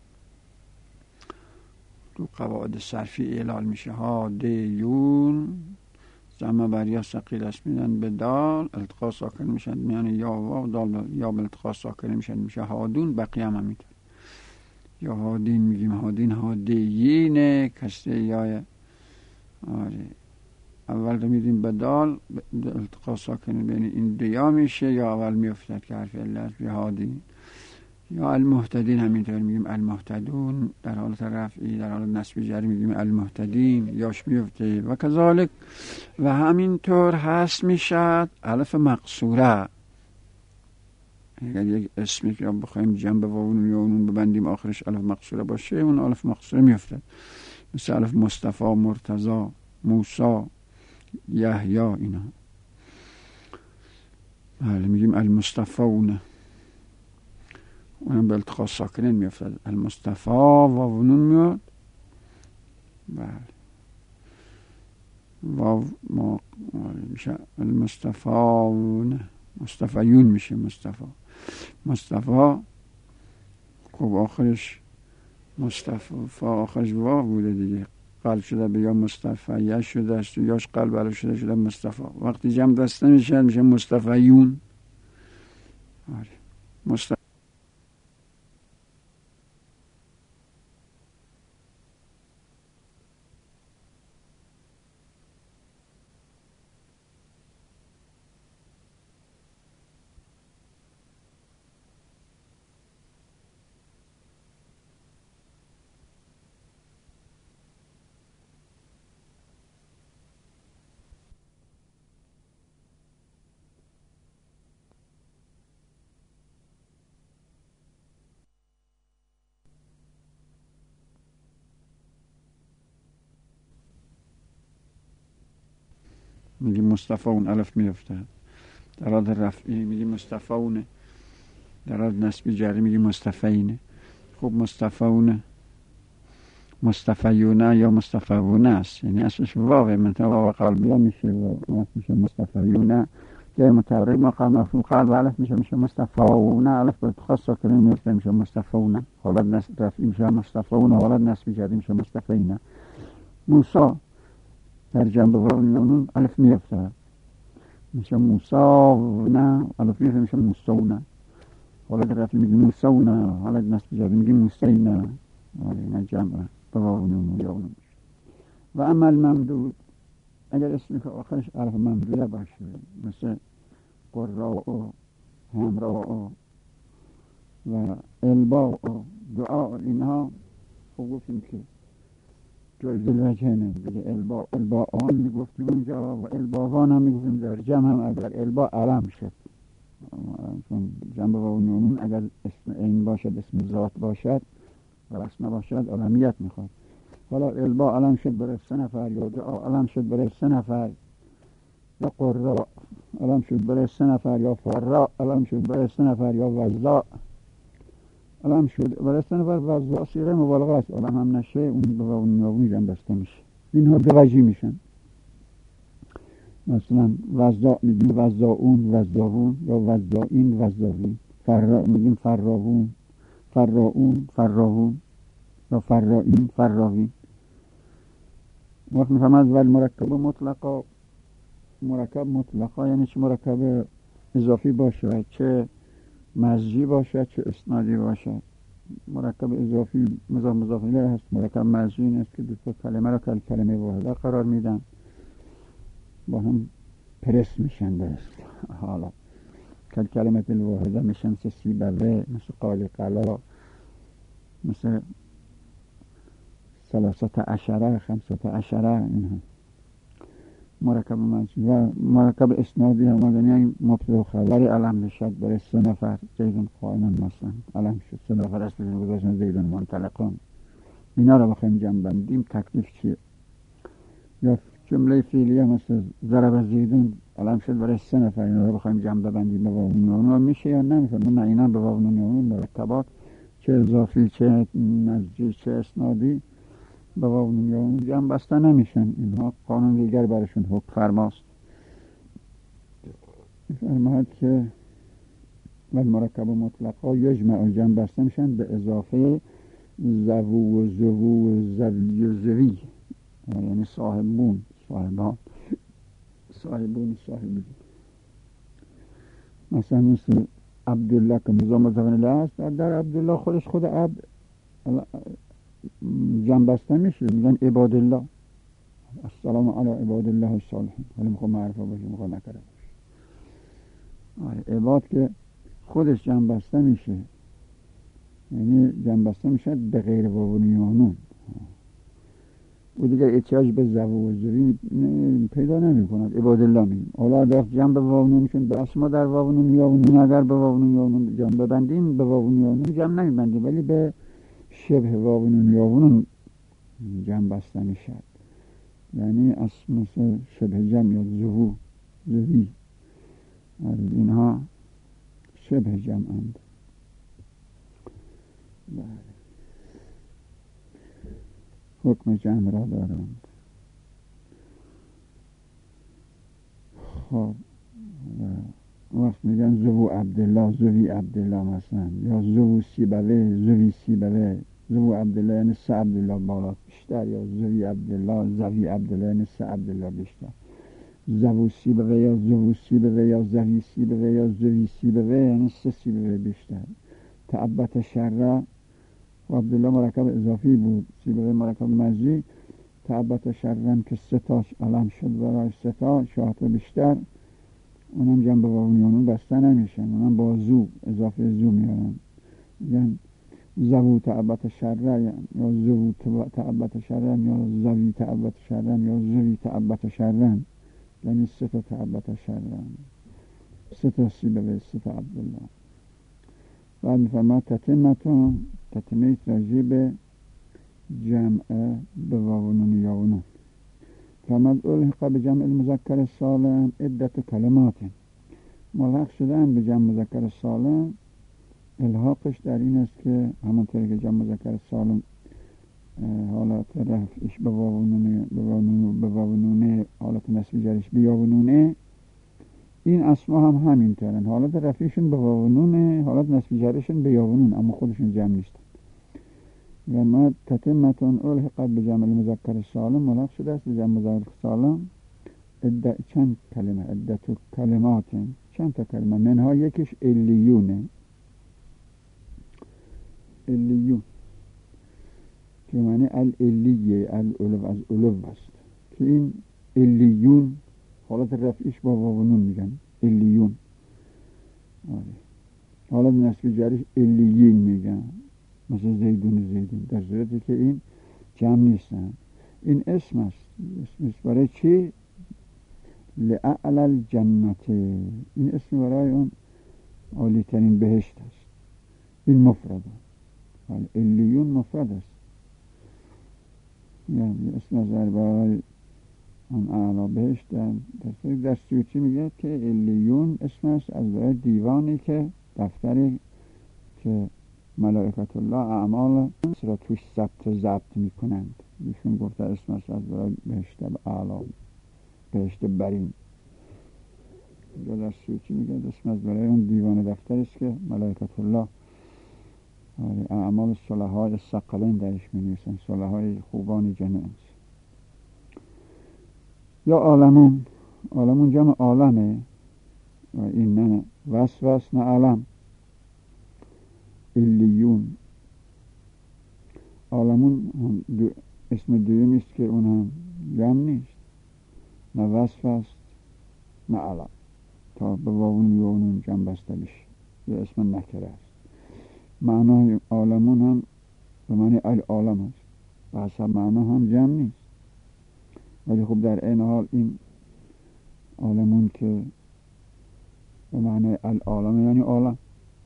تو قواعد صرفی اعلال میشه هادیون، زمه بر یا ثقیل است میدن به دال، التقا ساکن میشن میان یا و دال یا به التقا ساکن میشن میشه هادون. بقیه هم همینطور. یا هادین میگیم هادین، هادیینه کسته یای. آره اول رو میدیم به دال، التقا ساکن بین این دیا میشه، یا اول میفتد که حرف علت به هادین. یا المهتدین همینطور میگیم المهتدون، در حالت رفعی. در حالت نصب جری میگیم المهتدین، یاش میفته. و کذالک و همینطور هست میشد الف مقصوره. اگر یک اسمی که بخوایم جنب واو یا نون ببندیم آخرش الف مقصوره باشه، اون الف مقصوره میفتد. مثل الف مصطفی، مرتضی، موسی، یحیی، اینا. بله میگیم المصطفون، اونم به التقاء ساکنین میفتد. المصطفی واو نون میاد. بله واو ما میشه المصطفون، مصطفیون میشه مصطفی. مصطفی خب آخرش مصطفی آخرش واو بوده دیگه، قلب شده به یا مصطفی شده است و یاش قلب علا شده شده مصطفی. وقتی جمع دسته میشه میشه مصطفیون. آره مصطفی. میگیم مصطفون الف میفته. در حالت رفعی میگیم مصطفونه، در حالت نصبی جری میگیم مصطفینه. خب مصطفونه، مصطفیونه یا مصطفونه است، یعنی اصلش واوه منطقه واو قلبیه میشه و میشه مصطفیونه. جای متحرک مقام مفعول قلب الف میشه میشه مصطفونه. الف به خاص ساکنه میفته میشه مصطفونه. حالت نصب رفعی میشه مصطفونه، حالت نصبی جری میشه مصطفینه. موسی در جنب واو نون الف میفته میشه موساونه، الف میفته میشه موسونه. حالت رفعی میگیم موسونه، حالت نصب جری میگیم موسینه. آره اینا جمع به واو نون یا نون. و اما الممدود اگر اسمی که آخرش الف ممدوده باشه مثل قراء و همراء و الباء و دعا، اینها خب گفتیم که جایز الوجهنه دیگه. الباء الباءان میگفتیم اونجا و الباوان هم میگفتیم در جمع هم. اگر الباء علم شد چون جنب واو نون اگر اسم این باشد، اسم ذات باشد و اسم باشد علمیت میخواد. حالا الباء علم شد برای سه نفر، یا دعا علم شد برای سه نفر، یا قراء علم شد برای سه نفر، یا فراء علم شد برای سه نفر، یا وزاء علم شد برای سه نفر. وزاء صیغه مبالغه است، علم هم نشه اون به واو نون جمع بسته میشه. اینها دوجی میشن. مثلا وزاء میگیم وزاؤون، وزاؤون، یا وزائین، وزاوین. فراء میگیم فراوون، فراؤون، فراوون، یا فرائین، فراوین. وقت میفهمد ولی مرکب مطلقا، مرکب مطلقا یعنی چه مرکب اضافی باشه، چه مزجی باشه، چه اسنادی باشه. مرکب اضافی مضاف مضاف الیه هست. مرکب مزجی این است که دو تا کلمه را کل کلمه واحده قرار میدن، با هم پرس میشن درست. حالا کل کلمه الواحده میشن مثل سیبوه، مثل قالی قلا، مثل ثلاثت عشره، خمسة عشره. اینها مرکب مزجی. و مرکب اسنادی هم یعنی مبتدا و خبری علم بشد برای سه نفر. زیدون قائما مثلا علم شد سه نفر است بزن گذاشتن زیدون منطلقون. اینا رو بخوایم جمع بندیم تکلیف چیه؟ یا جمله فعلیه مثل ضرب زیدون علم شد برای سه نفر، اینا رو بخوایم جمع بندیم به واو نون میشه یا نمیشه؟ نه اینا به واو نون مرکبات چه اضافی چه مزجی چه اسنادی به واو نون جمع بسته نمیشن. اینها قانون دیگر برشون حکم فرماست. میفرماید که و مرکب و مطلقا یجمع جمع بسته میشن به اضافه زوو و زوو و زوی و زوی، یعنی صاحبون، صاحبان، صاحبون، صاحبی. مثلا مثل عبدالله که مضاف مضاف الیه است، در عبدالله خودش خود عبد جمع بسته میشه، میگن عباد الله، السلام علی عباد الله الصالحین. حالا میخواد معرفه باشه، میخواد نکره باشه. عباد که خودش جمع بسته میشه، یعنی جمع بسته میشه به غیر واو و نون، و دیگه احتیاج به زو و زوی پیدا نمی کند. عباد الله میگیم. حالا در جمع به واو و نونشون به اسما در واو و نون یا و نون، اگر به واو و نون یا و نون جمع ببندیم به واو و نون یا و نون جمع نمیبندیم، ولی به شبه واو و نون یا و نون جمع بسته میشه، یعنی اسم مثل شبه جمع یا زوو، زوی، اینها شبه جمع اند. حکم جمع را دارند. خب وقت میگن زوو عبدالله، زوی عبدالله مثلا، یا زوو سیبوه، زوی سیبوه. زوو عبدالله یعنی سه عبدالله بالا بیشتر، یا زوی عبدالله، زوی عبدالله یعنی سه عبدالله بیشتر. زوو سیبوه یا زوو سیبوه یا زوی سیبوه یا زوی سیبوه یعنی سه سیبوه بیشتر. تعبت شره و عبدالله مرکب اضافی بود، سیبوه مرکب مجزی. تعبت شرن که سه تاش علم شد برای سه تا شاهد بیشتر، اونم جنب واو نون بسته نمیشن، اونم با زو اضافه زو میارن، میگن زوو تعبت شرن یا زوو تعبت شرن یا زوی تعبت شرن یا زوی تعبت شرن، یعنی سه تا تعبت شرن، سه تا سیبوه، سه تا عبدالله. بعد میفرماد تتمتون، تتمیت راجع به جمع به واو نون یا نون. فرمود الحق به جمع المذکر سالم عدت کلمات، ملحق شدن به جمع مذکر سالم، الحاقش در این است که همونطوری که جمع مذکر سالم حالت رفعش به واو نون به واو نون، حالت نصب جرش به یا و نونه، این اسما هم همینطورن، حالت رفعشون به واو نونه، حالت نصب جرشون به یا و نون، اما خودشون جمع نیستن. و ما تتمتون الحقت به جمع المذکر سالم، ملحق شده است به جمع مذکر سالم عدت چند کلمه، عدت کلمات، چند تا کلمه، منها یکیش الیونه، الیون که معنی الالیه، الالو از الو است، که این الیون حالت رفعش با واو نون میگن الیون، حالت نصب جریش الیین میگن، مثل زیدون زیدون، در صورتی که این جمع نیستن. این اسم است، اسم است برای چی؟ لأعلی الجنت، این اسم برای اون عالی ترین بهشت است. این مفرد است، الیون مفرد است، یعنی اسم از برای اون اعلی بهشت. در در در سیوطی میگه که الیون اسم است از برای دیوانی که دفتری که ملائکت الله اعمال را توش ثبت ضبط میکنند، ایشون گفته اسم است از برای بهشت اعلی، بهشت برین. یا در سوچی میگه اسم از برای اون دیوان دفتر است که ملائکت الله اعمال صلحای الثقلین درش مینویسن، صلحای خوبان جمع. یا عالمون، عالمون جمع عالمه، این نه وصف است نه علم. الیون عالمون دو اسم دومی است که اون هم جمع نیست، نه وصف است نه علم، تا به واون یونون جمع بسته بشه، یه اسم نکره است. معنای عالمون هم به معنی العالم است، و حسب معنا هم جمع نیست، ولی خب در این حال این عالمون که به معنی العالم یعنی عالم،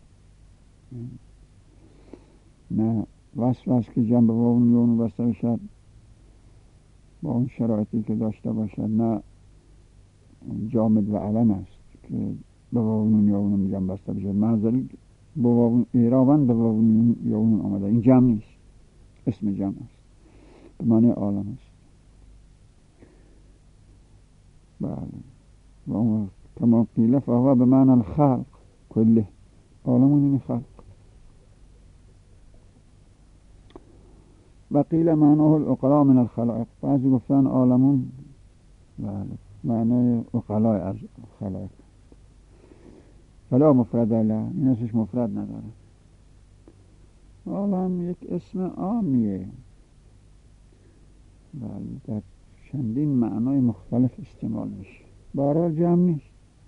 نه وصف است که جمع به واون یونون بسته بشد با اون شرایطی که داشته باشد، نه جامد و علم است که به واون یونون جمع بسته بشد. منظری به واون ایرابان به واون یونون آمده، این جمع نیست، اسم جمع است، به معنی عالم است. بله، و اون وقت کما قیل فهو به معنی الخلق کله، عالمون این خلق. و قیل معناه العقلاء من الخلائق، بعضی گفتن عالمون بله معنی عقلاء از خلائق. فلا مفرد له، این اسمش مفرد نداره. عالم یک اسم عامیه، بله در چندین معنای مختلف استعمال میشه، بهرحال جمع نیست.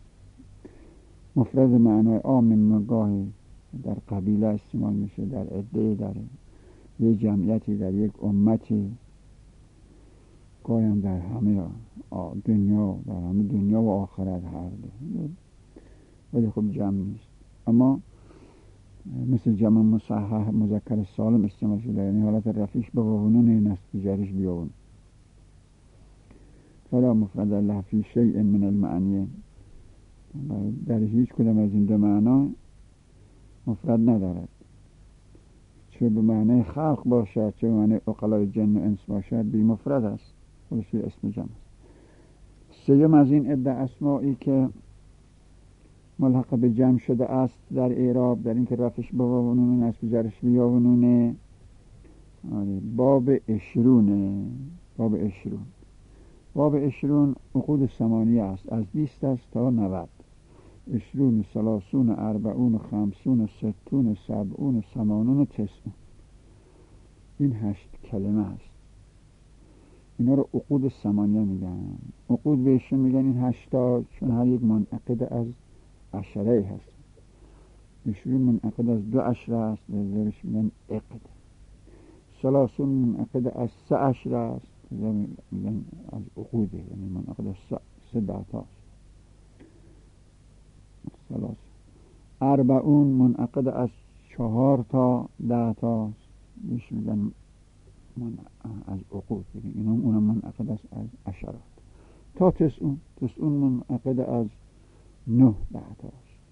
مفرد معنای عام گاهی در قبیله استعمال میشه، در عده، در یک جمعیتی، در یک امتی، گاهی هم در همه دنیا، در همه دنیا و آخرت هر ده، ولی خب جمع نیست. اما مثل جمع مصحح مذکر سالم استعمال شده، یعنی حالت رفیعش به واونون نصب جریش بیاون. فلا مفرد له فی شیء من المعنیین، در هیچ کدام از این دو معنا مفرد ندارد، چه به معنی خلق باشد چه به معنی عقلای جن و انس باشد، بی مفرد است، خودش اسم جمع است. سیوم از این عده اسمایی که ملحق به جمع شده است در اعراب، در اینکه رفعش به واو و نون نصب جرش بیا و نونه، باب اشرونه. باب اشرون باب اشرون عقود ثمانیه است، از بیست است تا نود. اشرون، سلاسون، اربعون، خمسون، ستون، سبعون، ثمانون، تسعون. این هشت کلمه است. اینا رو عقود ثمانیه میگن. عقود بهشون میگن این هشتا، چون هر یک منعقد از عشره هست. اشرون منعقد از دو عشره است، لذلك میگن عقد. سلاسون منعقد از سه عشره است، میگن از عقوده، یعنی منعقد از سه دهتا. سلاس. اربعون منعقد از چهار تا ده تا، میش میگن من از عقود، اینم اونم منعقد از عشرات. تا تسعون، تسعون منعقد از نه ده تا.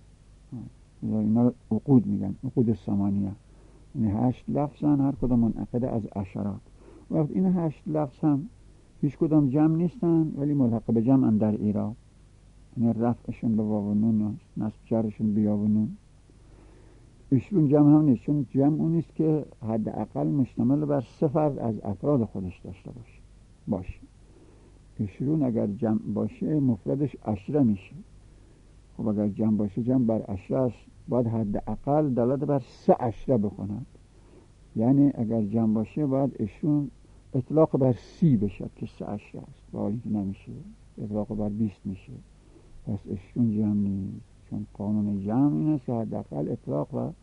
اینا عقود میگن، عقود ثمانیه، یعنی هشت لفظن، هر کدام منعقد از عشرات. وقت این هشت لفظ هم هیچ کدام جمع نیستن، ولی ملحق به جمع در اعراب، یعنی رفعشون به واو و نون، نصب جرشون به یا و نون. اشرون جمع هم نیست، چون جمع اون نیست که حداقل مشتمل بر سه فرد از افراد خودش داشته باشه. باشه اشرون اگر جمع باشه مفردش عشره میشه. خب اگر جمع باشه جمع بر عشره است، باید حداقل دلالت بر سه عشره بکند. یعنی اگر جمع باشه باید اشرون اطلاق بر سی بشد که سه عشره است، با اینکه نمیشه، اطلاق بر بیست میشه. پس اشرون جمع نیست، چون قانون جمع این است که حداقل اطلاق و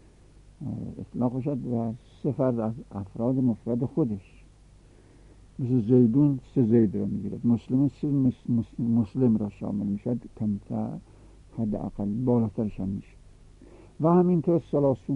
اطلاق بشد و سه فرد از افراد مفرد خودش. مثل زیدون سه زید را میگیرد، مسلم سه مسلم را شامل میشد، کمتر حداقل بالاترش هم میشه. و همینطور سلاسون.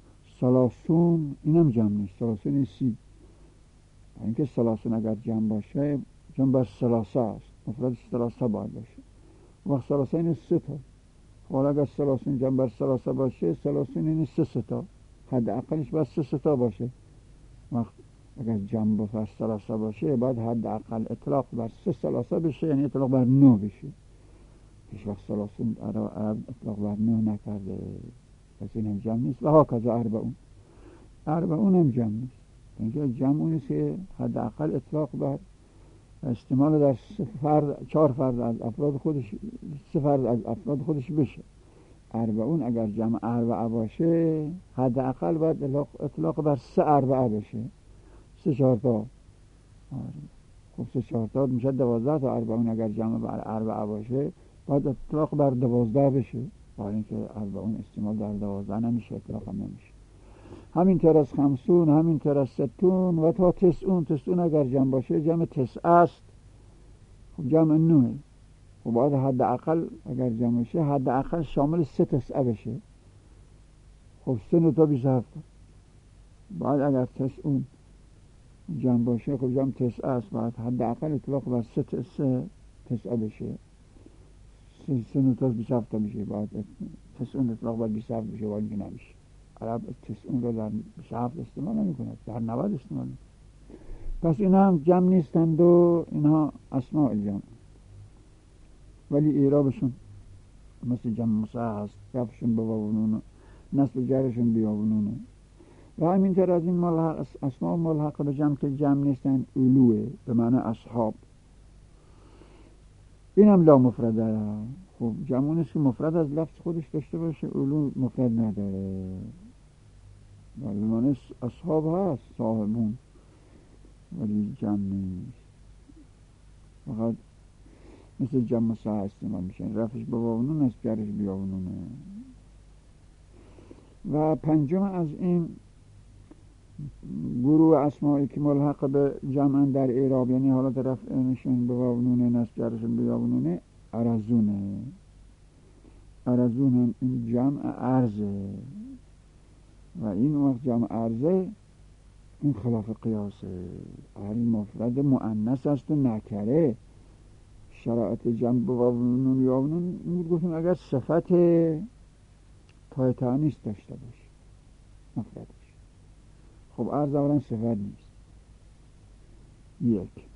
سلاسون اینم جمع نیست، سلاسون سی. اینکه سلاسون اگر جمع باشه جمع بر سلاسه است، مفردش سلاسه باید باشه. وقت سلاسه این سه تا. حالا اگر سلاسون جمع بر سلاسه باشه، سلاسون این سه سه تا، حداقلش باید سه سه تا باشه. وقت اگر جمع بر سلاسه باشه باید حداقل اطلاق بر سه سلاسه بشه، یعنی اطلاق بر نه بشه. هیچ وقت سلاسون عرب اطلاق بر نه نکرده، پس این هم جمع نیست. و ها کذا اربعون. اربعون هم جمع نیست، اینکه جمع اون نیست که حداقل اطلاق بر استعمال در سه فرد، چهار فرد از افراد خودش، سه فرد از افراد خودش بشه. اربعون اگر جمع اربعه باشه حداقل باید اطلاق بر سه اربعه بشه، سه چهار تا. خب سه چهار تا میشه دوازده تا. اربعون اگر جمع بر اربعه باشه باید اطلاق بر دوازده بشه، برای اینکه اربعون استعمال در دوازده نمیشه، اطلاق هم نمیشه. همینطور از خمسون، همینطور از ستون و تا تسعون. تسعون اگر جمع باشه جمع تسعه است، خب جمع نوه. خب باید حداقل اگر جمع شه حداقل شامل سه تسعه بشه. خب سه نو تا بیست و هفت. باید اگر تسعون جمع باشه خب جمع تسعه است، باید حداقل اطلاق بر سه تسعه تسعه بشه. سه نو تا بیست و هفت میشه، باید تسعون اطلاق بر بیست و هفت بشه، باید نمیشه. عرب تسعون رو در بیست و هفت استعمال نمی کند، در نود استعمال می کند. پس اینا هم جمع نیستند و اینها اسماء الجمع. ولی اعرابشون مثل جمع مصحح هست، رفعشون به واو و نون، نصب جرشون به یا و نونه. و همینطور از این ملحق اسماء ملحق به جمع که جمع نیستن اولوه به معنی اصحاب، این هم لا مفرده. خب جمع نیست که مفرد از لفظ خودش داشته باشه، اولو مفرد نداره، به معنی اصحاب هست، صاحبون، ولی جمع نیست، فقط مثل جمع مصحح استعمال میشن، رفعش به واو و نون، نصب جرش به یا و نونه. و پنجم از این گروه اسمایی که ملحق به جمع در اعراب، یعنی حالت رفعشون به واو و نون، نصب جرشون به یا و نونه، ارزونه. ارزون هم این جمع ارزه و این وقت جمع ارزه این خلاف قیاسه، هر مفرد مؤنث است و نکره. شرایط جمع به واو و نون یا و نون این گفتیم اگر صفت تای تانیث داشته باشه مفردش. خب ارز اولا صفت نیست، یک.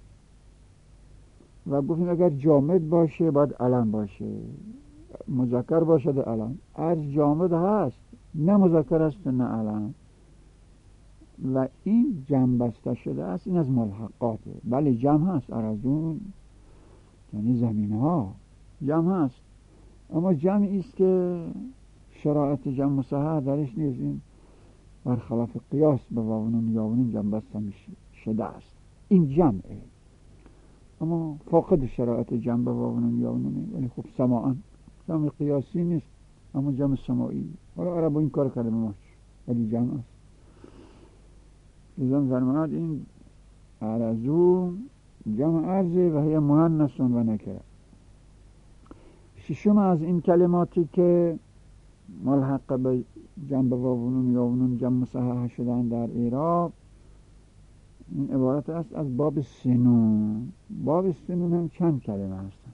و گفتیم اگر جامد باشه باید علم باشه، مذکر باشه ده علم. ارز جامد هست، نه مذکر است نه علم، و این جمع بسته شده است، این از ملحقاته. بله جمع هست، ارزون یعنی زمین ها جمع هست، اما جمعی است که شرایط جمع مصحح درش نیست، این برخلاف قیاس به واو و نون یا و نون جمع بسته شده است، این جمعه، اما فاقد شرایط جمع به واو و نون یا و نونه. ولی خب سماعا جمع قیاسی نیست، اما جمع سماعی. حالا عرب این کار کرده ماش، ولی جمع است. لذا فرماید این ارزو جمع ارزه و هی مؤنث و نکره. ششم از این کلماتی که ملحق به جمع به واو و نون یا و نون جمع مصحح شدن در اعراب، این عبارت است از باب سنون. باب سنون هم چند کلمه هستند.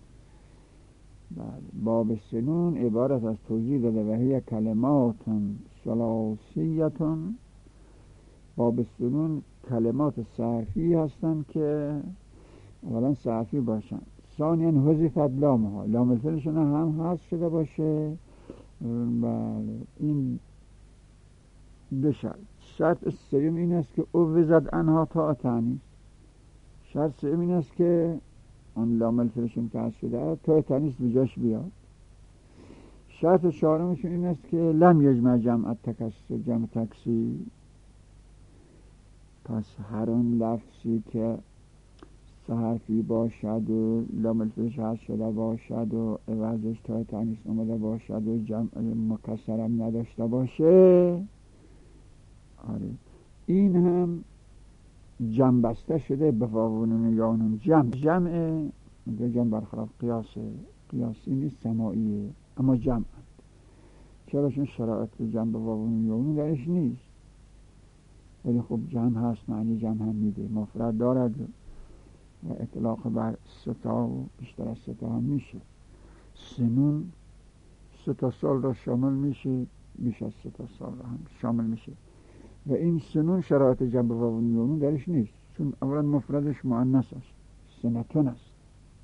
باب سنون عبارت از توضیح داده و هی کلمات ثلاثیتون. باب سنون کلمات صرفی هستند که اولا صرفی باشند، ثانیاً حذفت لامها، لام الفعلشون هم حذف شده باشه. بله این دو شرط. شرط سوم این است که اوزد انها تا تانیث. شرط سوم این است که اون لام الفعلشون که حذف شده تا تانیث به جاش بیاد. شرط چهارمشون این است که لم یجمع جمع تکسر جمع تکسیر. پس هر اون لفظی که حرفی باشد و لام الفعلش حذف شده باشد و عوضش تا تانیث اومده باشد و جمع مکسر هم نداشته باشه، آره این هم جمع بسته شده به واو و نون یا و نون. جمع جمع جمع برخلاف قیاسه، قیاسی نیست، سماعیه، اما جمع. چرا؟ چون شرایط جمع به واو و نون یا و نون درش نیست، ولی خب جمع هست، معنی جمع هم میده، مفرد دارد و اطلاق بر ستا و بیشتر از ستا هم میشه. سنون ستا سال را شامل میشه، بیش از ستا سال را هم شامل میشه، و این سنون شرایط جمع به واو و نون درش نیست، چون اولا مفردش مؤنث است، سنتون است،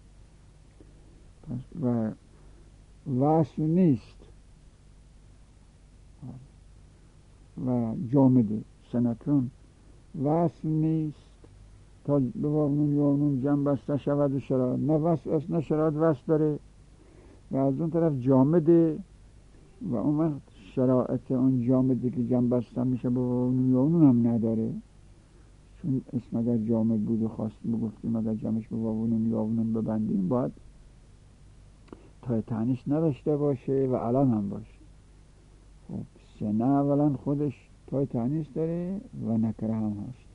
و وصل نیست و جامده. سنتون وصل نیست تا به واو و نون یا و نون جمع بسته شود و شرایط نه وصل است نه شرایط وصل داره، و از اون طرف جامده و اون وقت شرایط اون جامده که جمع بسته میشه به واو و نون یا و نون هم نداره، چون اسم اگر جامد بود و خواست بگفتیم اگر جمعش به واو و نون یا و نون ببندیم باید تا تانیث نداشته باشه و علم هم باشه. خب سنه اولا خودش تا تانیث داره و نکره هم هست،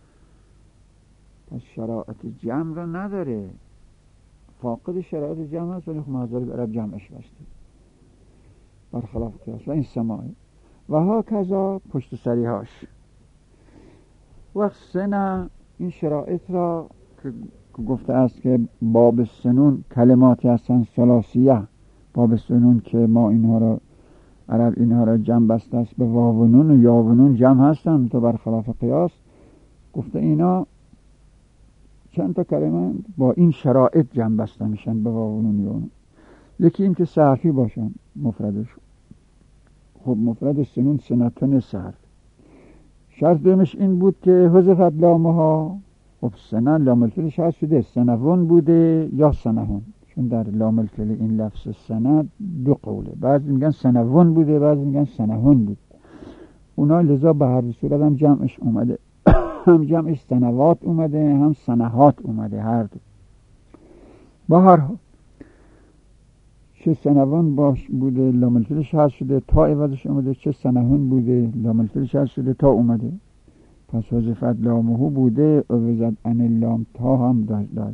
پس شرایط جمع را نداره، فاقد شرایط جمع هست، ولی خب محضر به عرب جمعش بسته برخلاف قیاس و این سماعی. و ها کذا پشت سریهاش وقت سنه این شرایط را که گفته است که باب سنون کلماتی هستن ثلاثیه، باب سنون که ما اینها را عرب اینها را جمع بسته است به واو و نون و یا و نون جمع هستن تو برخلاف قیاس. گفته اینا چند تا کلمه با این شرایط جمع بسته میشن به واو و نون یونون. یکی این که سه حرفی باشن مفردش. خب مفرد سنون سنتون سه حرف. شرط دومش این بود که حذفت لامها. خب سنن لام الفعلش هست شده سنون بوده یا سنهون، چون در لام الفعل این لفظ سند دو قوله، بعضی میگن سنون بوده بعضی میگن سنهون بود. اونا لذا به هر صورت هم جمعش اومده هم جمعش سنوات اومده هم سنهات اومده، هر دو. با هر حال چه سنوان باش بوده لام الفعلش هست شده تا عوضش اومده، چه سنهون بوده لام الفعلش هست شده تا اومده. پس حذفت لامه بوده عوضت عن اللام تا هم داره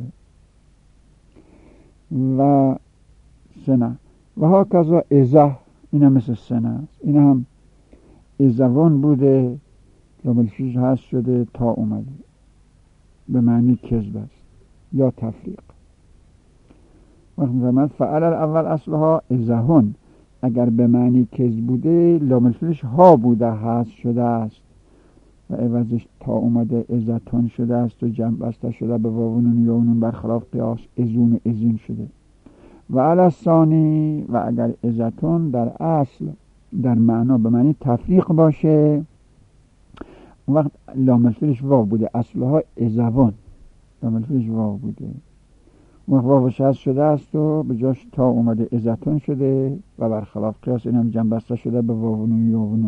و سنه و ها کذا ازه، این هم مثل سنه است، این هم ازوان بوده لام الفعلش هست شده تا اومده، به معنی کذب است یا تفریق. وقت می‌فرماید فعل الاول اصلها ازهون، اگر به معنی کذب بوده لام الفعلش ها بوده هست شده است و عوضش تا اومده ازتون شده است و جمع بسته شده به واو و نون یا نون برخلاف قیاس ازون و ازین شده. و علی ثانی، و اگر ازتون در اصل در معنا به معنی تفریق باشه اون وقت لام الفعلش واو بوده، اصلها ازوان لام الفعلش واو بوده، اون وقت واوش هست شده است و به جاش تا اومده ازتون شده و برخلاف قیاس این هم جمع بسته شده به واو و نون یا نون.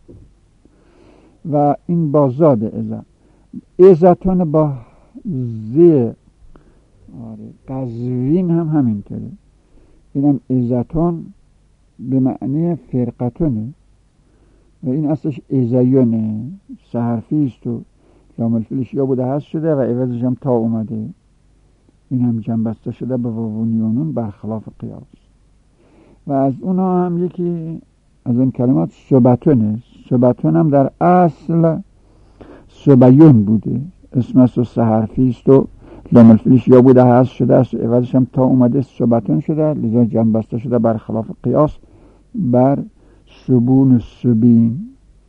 و این با زاد ازه ازتون با زی آره قزوین هم همینطوره، این هم ازتون به معنی فرقتونه و این اصلش ازیونه سه حرفی است و لام الفعلش یا بوده هست شده و عوضش هم تا اومده، این هم جمع بسته شده به واو و نون برخلاف قیاس. و از اونا هم یکی از این کلمات سبتونه. سبتون هم در اصل سبیون بوده، اسم است و سه حرفی است و لام الفعلش یا بوده هست شده است و عوضش هم تا اومده سبتون شده، لذا جمع بسته شده برخلاف قیاس بر سبون سبین.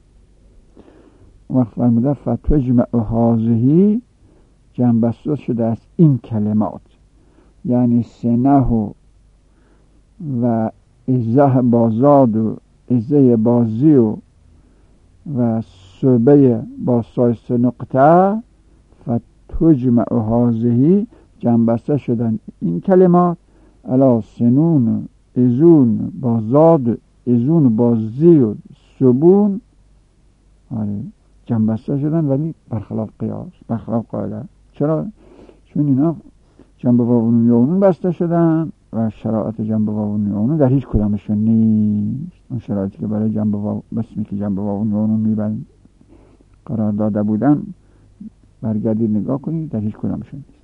وقت فرموده فتجمع هذه جمع بسته شده است این کلمات، یعنی سنه و ازه بازاد و ازه بازی و و سبه با سایس نقطه فتجمع هذه جمع بسته شدن این کلمات علا سنون ازون بازاد ازون بازی و سبون آره جمع بسته شدن ولی برخلاف قیاس برخلاف قاعده. چرا؟ چون اینا جنب واو و نون یا نون بسته شدن و شرایط جنب واو و نون در هیچ کدامشون نیست. اون شرایطی که برای جنب واو بسمی که جنب واو و نون میبند قرار داده بودن برگردید نگاه کنید در هیچ کدامشون نیست.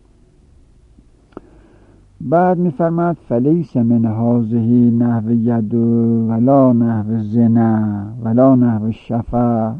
بعد میفرماد فلیس من هذه نحو ید ولا نحو زنا ولا نحو شفا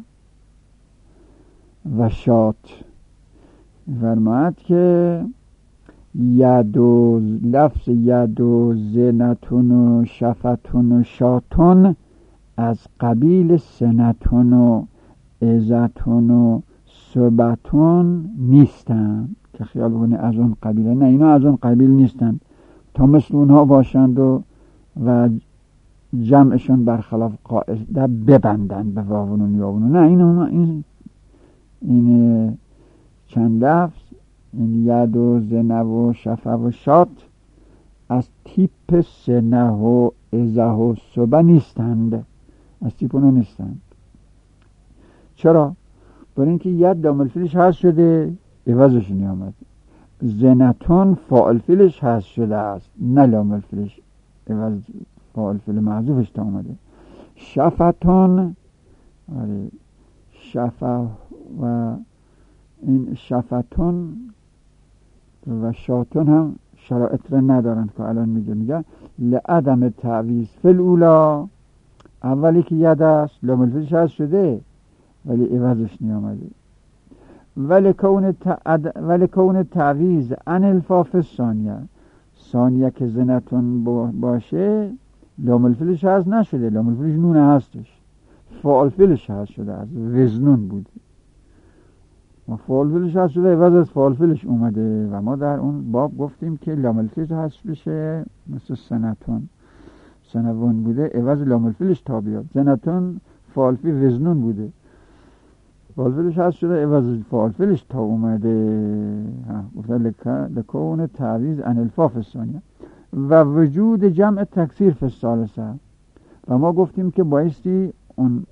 و شات. میفرماد که ید و لفظ ید و زنتون و شفتون و شاتون از قبیل سنتون و ازتون و صبتون نیستن که خیال بکنه از اون قبیله، نه اینا از اون قبیل نیستن تا مثل اونها باشند و و جمعشون برخلاف قاعده ببندن به واو و نون یا نون. نه این این این چند لفظ این ید و زنه و شفه و شات از تیپ سنه و ازه و صبه نیستند، از تیپ اونها نیستند. چرا؟ برای اینکه ید لام الفعلش هست شده عوضش نیامد، زنتون فاعل فعلش هست شده است نه لام الفعلش عوض فاعل فعل محذوفش تا اومده. شفتون آره شفه و این شفتون و شاتون هم شرایط را ندارن که الان میگه میگه لعدم تعویض فی الاولا، اولی که ید است لام الفعلش هست شده ولی عوضش نیامده، ولی کون تعد... ولی کون تعویض عن الفاف ثانیه ثانیه که زنتون باشه لام الفعلش هست نشده، لام الفعلش نون هستش، فاعل فعلش هست شده از وزنون بود. و فالفیلش هست شده عوض از فالفیلش اومده و ما در اون باب گفتیم که لاملفیل هست بشه مثل سنتون سنوون بوده عوض لاملفیلش تا بیاد. سنتون فالفی وزنون بوده فالفیلش هست شده عوض فالفیلش تا اومده. گفته لکون تعویض عن الفاف الثانیه و وجود جمع تکثیر فی الثالثه. و ما گفتیم که بایستی اون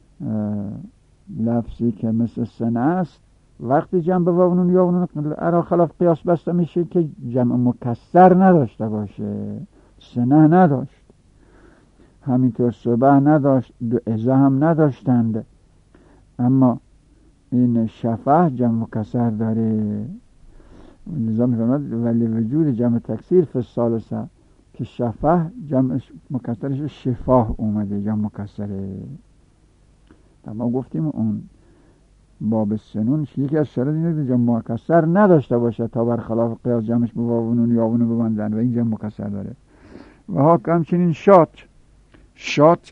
لفظی که مثل سنه است وقتی جمع به واو نون یا نون ارا خلاف قیاس بسته میشه که جمع مکسر نداشته باشه. سنه نداشت، همینطور صبح نداشت، دو ازه هم نداشتند، اما این شفه جمع مکسر داره. لذا میفرماد ولی وجود جمع تکثیر فی الثالثه که شفه جمع مکسرش شفاه اومده جمع مکسره. ما گفتیم اون باب سنون یکی از شرط اینه که جمع مکسر نداشته باشه تا برخلاف قیاس جمعش به واو و نون یا نون ببندن و این جمع مکسر داره. و ها همچنین شات شات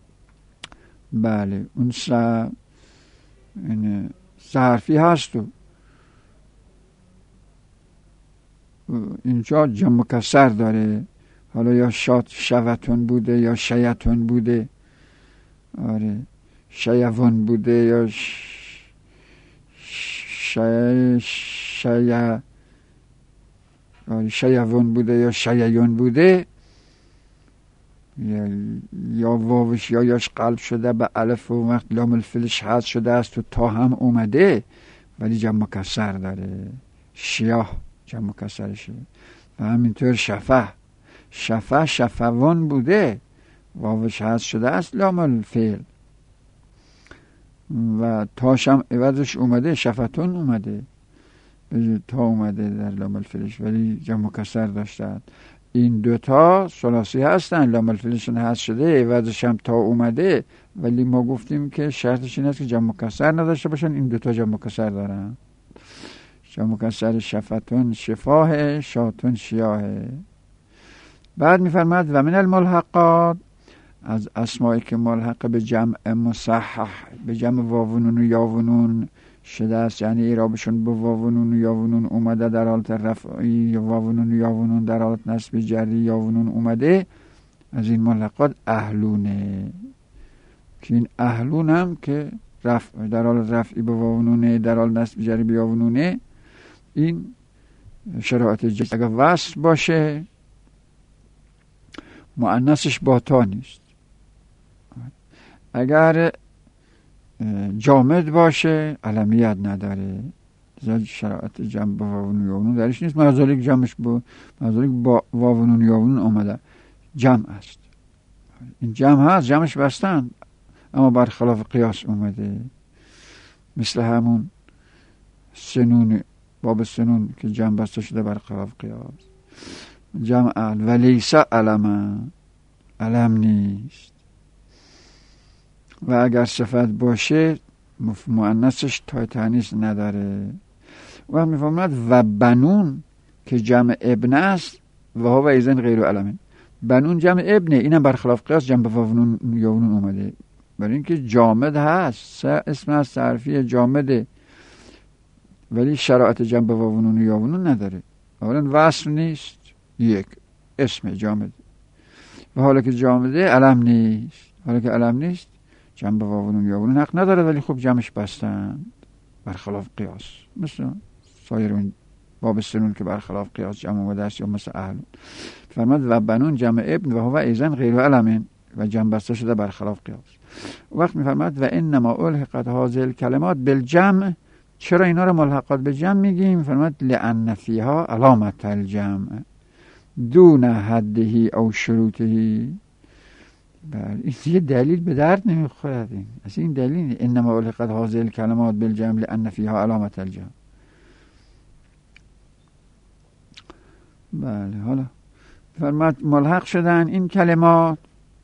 بله اون س این حرفی هست و اینجا جمع مکسر داره. حالا یا شات شوتون بوده یا شیتون بوده، آره شیوان بوده یا شی شی آره شیوان بوده یا شییون بوده، یا یا واوش یا یاش قلب شده به الف و وقت لام الفلش حذف شده است و تا هم اومده ولی جمع مکسر داره. شیاه جمع مکسرشه. و همینطور شفه شفه شفوان بوده واوش حذف شده است لام الفعل و تاشم عوضش اومده شفتون اومده تا اومده در لام الفعلش ولی جمع مکسر داشتن. این دوتا ثلاثی هستن، لام الفعلشون حذف شده عوضش هم تا اومده ولی ما گفتیم که شرطش این است که جمع مکسر نداشته باشن. این دوتا جمع مکسر دارن. جمع مکسر شفتون شفاه شاتون شیاه. بعد میفرماد و من الملحقات از اسمایی که ملحق به جمع مصحح به جمع واونون و یاونون شده است، یعنی اعرابشون به واونون و یاونون اومده در حالت رفعی، واونون و یاونون در حالت نصب جری یاونون اومده. از این ملحقات اهلونه که این اهلون هم که رفع در حالت رفعی به واونونه در حالت نصب جری به یاونونه، این شرایط جنس اگر وصل باشه مؤنثش با تا نیست، اگر جامد باشه علمیت نداره. زاد شرایط جمع با واونون یاونون درش نیست. معذالیک جمعش با معذالیک با واونون یاونون آمده جمع است. این جمع هست جمعش بستن اما برخلاف قیاس اومده، مثل همون سنون باب سنون که جمع بسته شده برخلاف قیاس. جمع ال ولیس علم علم نیست و اگر صفت باشه مؤنثش تای تانیث نداره. و میفهمد و بنون که جمع ابن است و ها و ایزن غیر علمه. بنون جمع ابنه، اینم برخلاف قیاس جمع واونون یاونون اومده برای اینکه جامد هست، اسم از حرفی جامده ولی شرایط جمع واونون یاونون نداره. اولا وصل نیست، یک اسم جامد و حالا که جامده علم نیست. حالا که علم نیست جمع واونون یاونون حق نداره ولی خب جمعش بستن برخلاف قیاس، مثل سایر اون باب سنون که برخلاف قیاس جمع اومده است، یا مثل اهلون. فرماد و بنون جمع ابن و هو ایزن غیر علمین و جمع بسته شده برخلاف قیاس. وقت میفرماد و انما الحقت هذه الکلمات بالجمع. چرا اینا رو ملحقات به جمع میگیم؟ فرماد لان فیها علامت الجمع دون حده او شروطه. بله این یه دلیل به درد نمیخورد. این اصلا این دلیل انما الحقت هذه الکلمات بالجمع لان فیها علامت الجمع. بله حالا فرماد ملحق شدن این کلمات،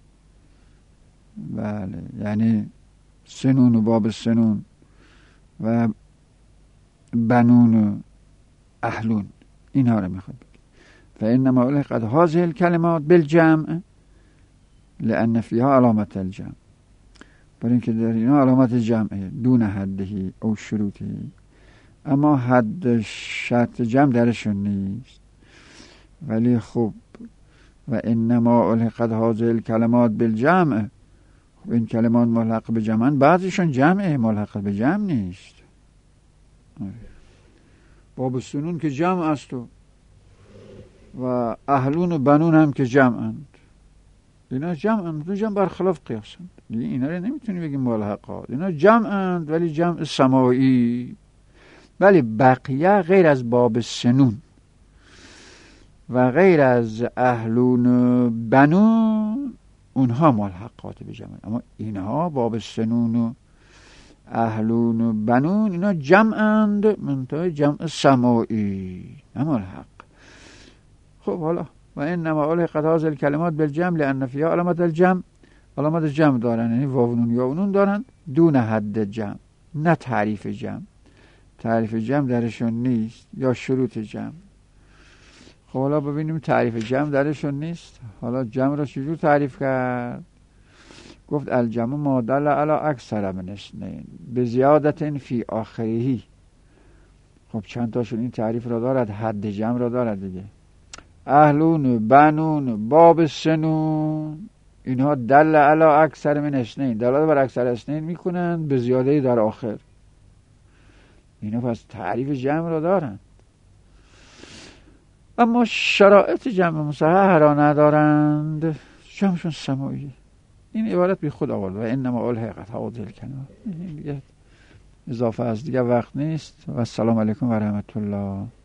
بله یعنی سنون و باب سنون و بنون و اهلون، اینها رو میخواد بگه. فانما الحقت هذه الکلمات بالجمع لان فیها علامت الجمع، برای اینکه در اینا علامت جمعه دون حده او شروطه اما حد شرط جمع درشون نیست. ولی خب و انما الحقت هذه الکلمات بالجمع، خب این کلمات ملحق به جمع، بعضیشون جمعه ملحق به جمع نیست. باب سنون که جمع است و اهلون و بنون هم که جمعند، اینا جمعند، دو جمع برخلاف قیاسند دیگه، اینا رو نمیتونی بگیم ملحقات، اینا جمعند ولی جمع سماعی. ولی بقیه غیر از باب سنون و غیر از اهلون و بنون اونها ملحقات به جمع، اما اینها باب سنون و اهلون و بنون اینا جمعند منتهای جمع سماعی نه ملحق. خب حالا و انما الحقت هذه الکلمات بالجمع لان فیها علامت الجمع، علامت جمع دارن، یعنی واو نون یا نون دارن، دون حد جمع، نه تعریف جمع. تعریف جمع درشون نیست یا شروط جمع. خب حالا ببینیم تعریف جمع درشون نیست. حالا جمع را چجور تعریف کرد؟ گفت الجمع ما دل علی اکثر من اثنین بزیادت فی آخره. خب چند تاشون این تعریف را دارد؟ حد جمع را دارد دیگه. اهلون، بنون، باب سنون، اینها دل علی اکثر من اثنین، دلالت بر اکثر اثنین میکنند به زیاده در آخر. اینا پس تعریف جمع را دارند، اما شرایط جمع مصحح را ندارند، جمعشون سماعی. این عبارت بی خود آورد و انما الحقت هذه الکلمات. اضافه از دیگه وقت نیست و السلام علیکم و رحمت الله.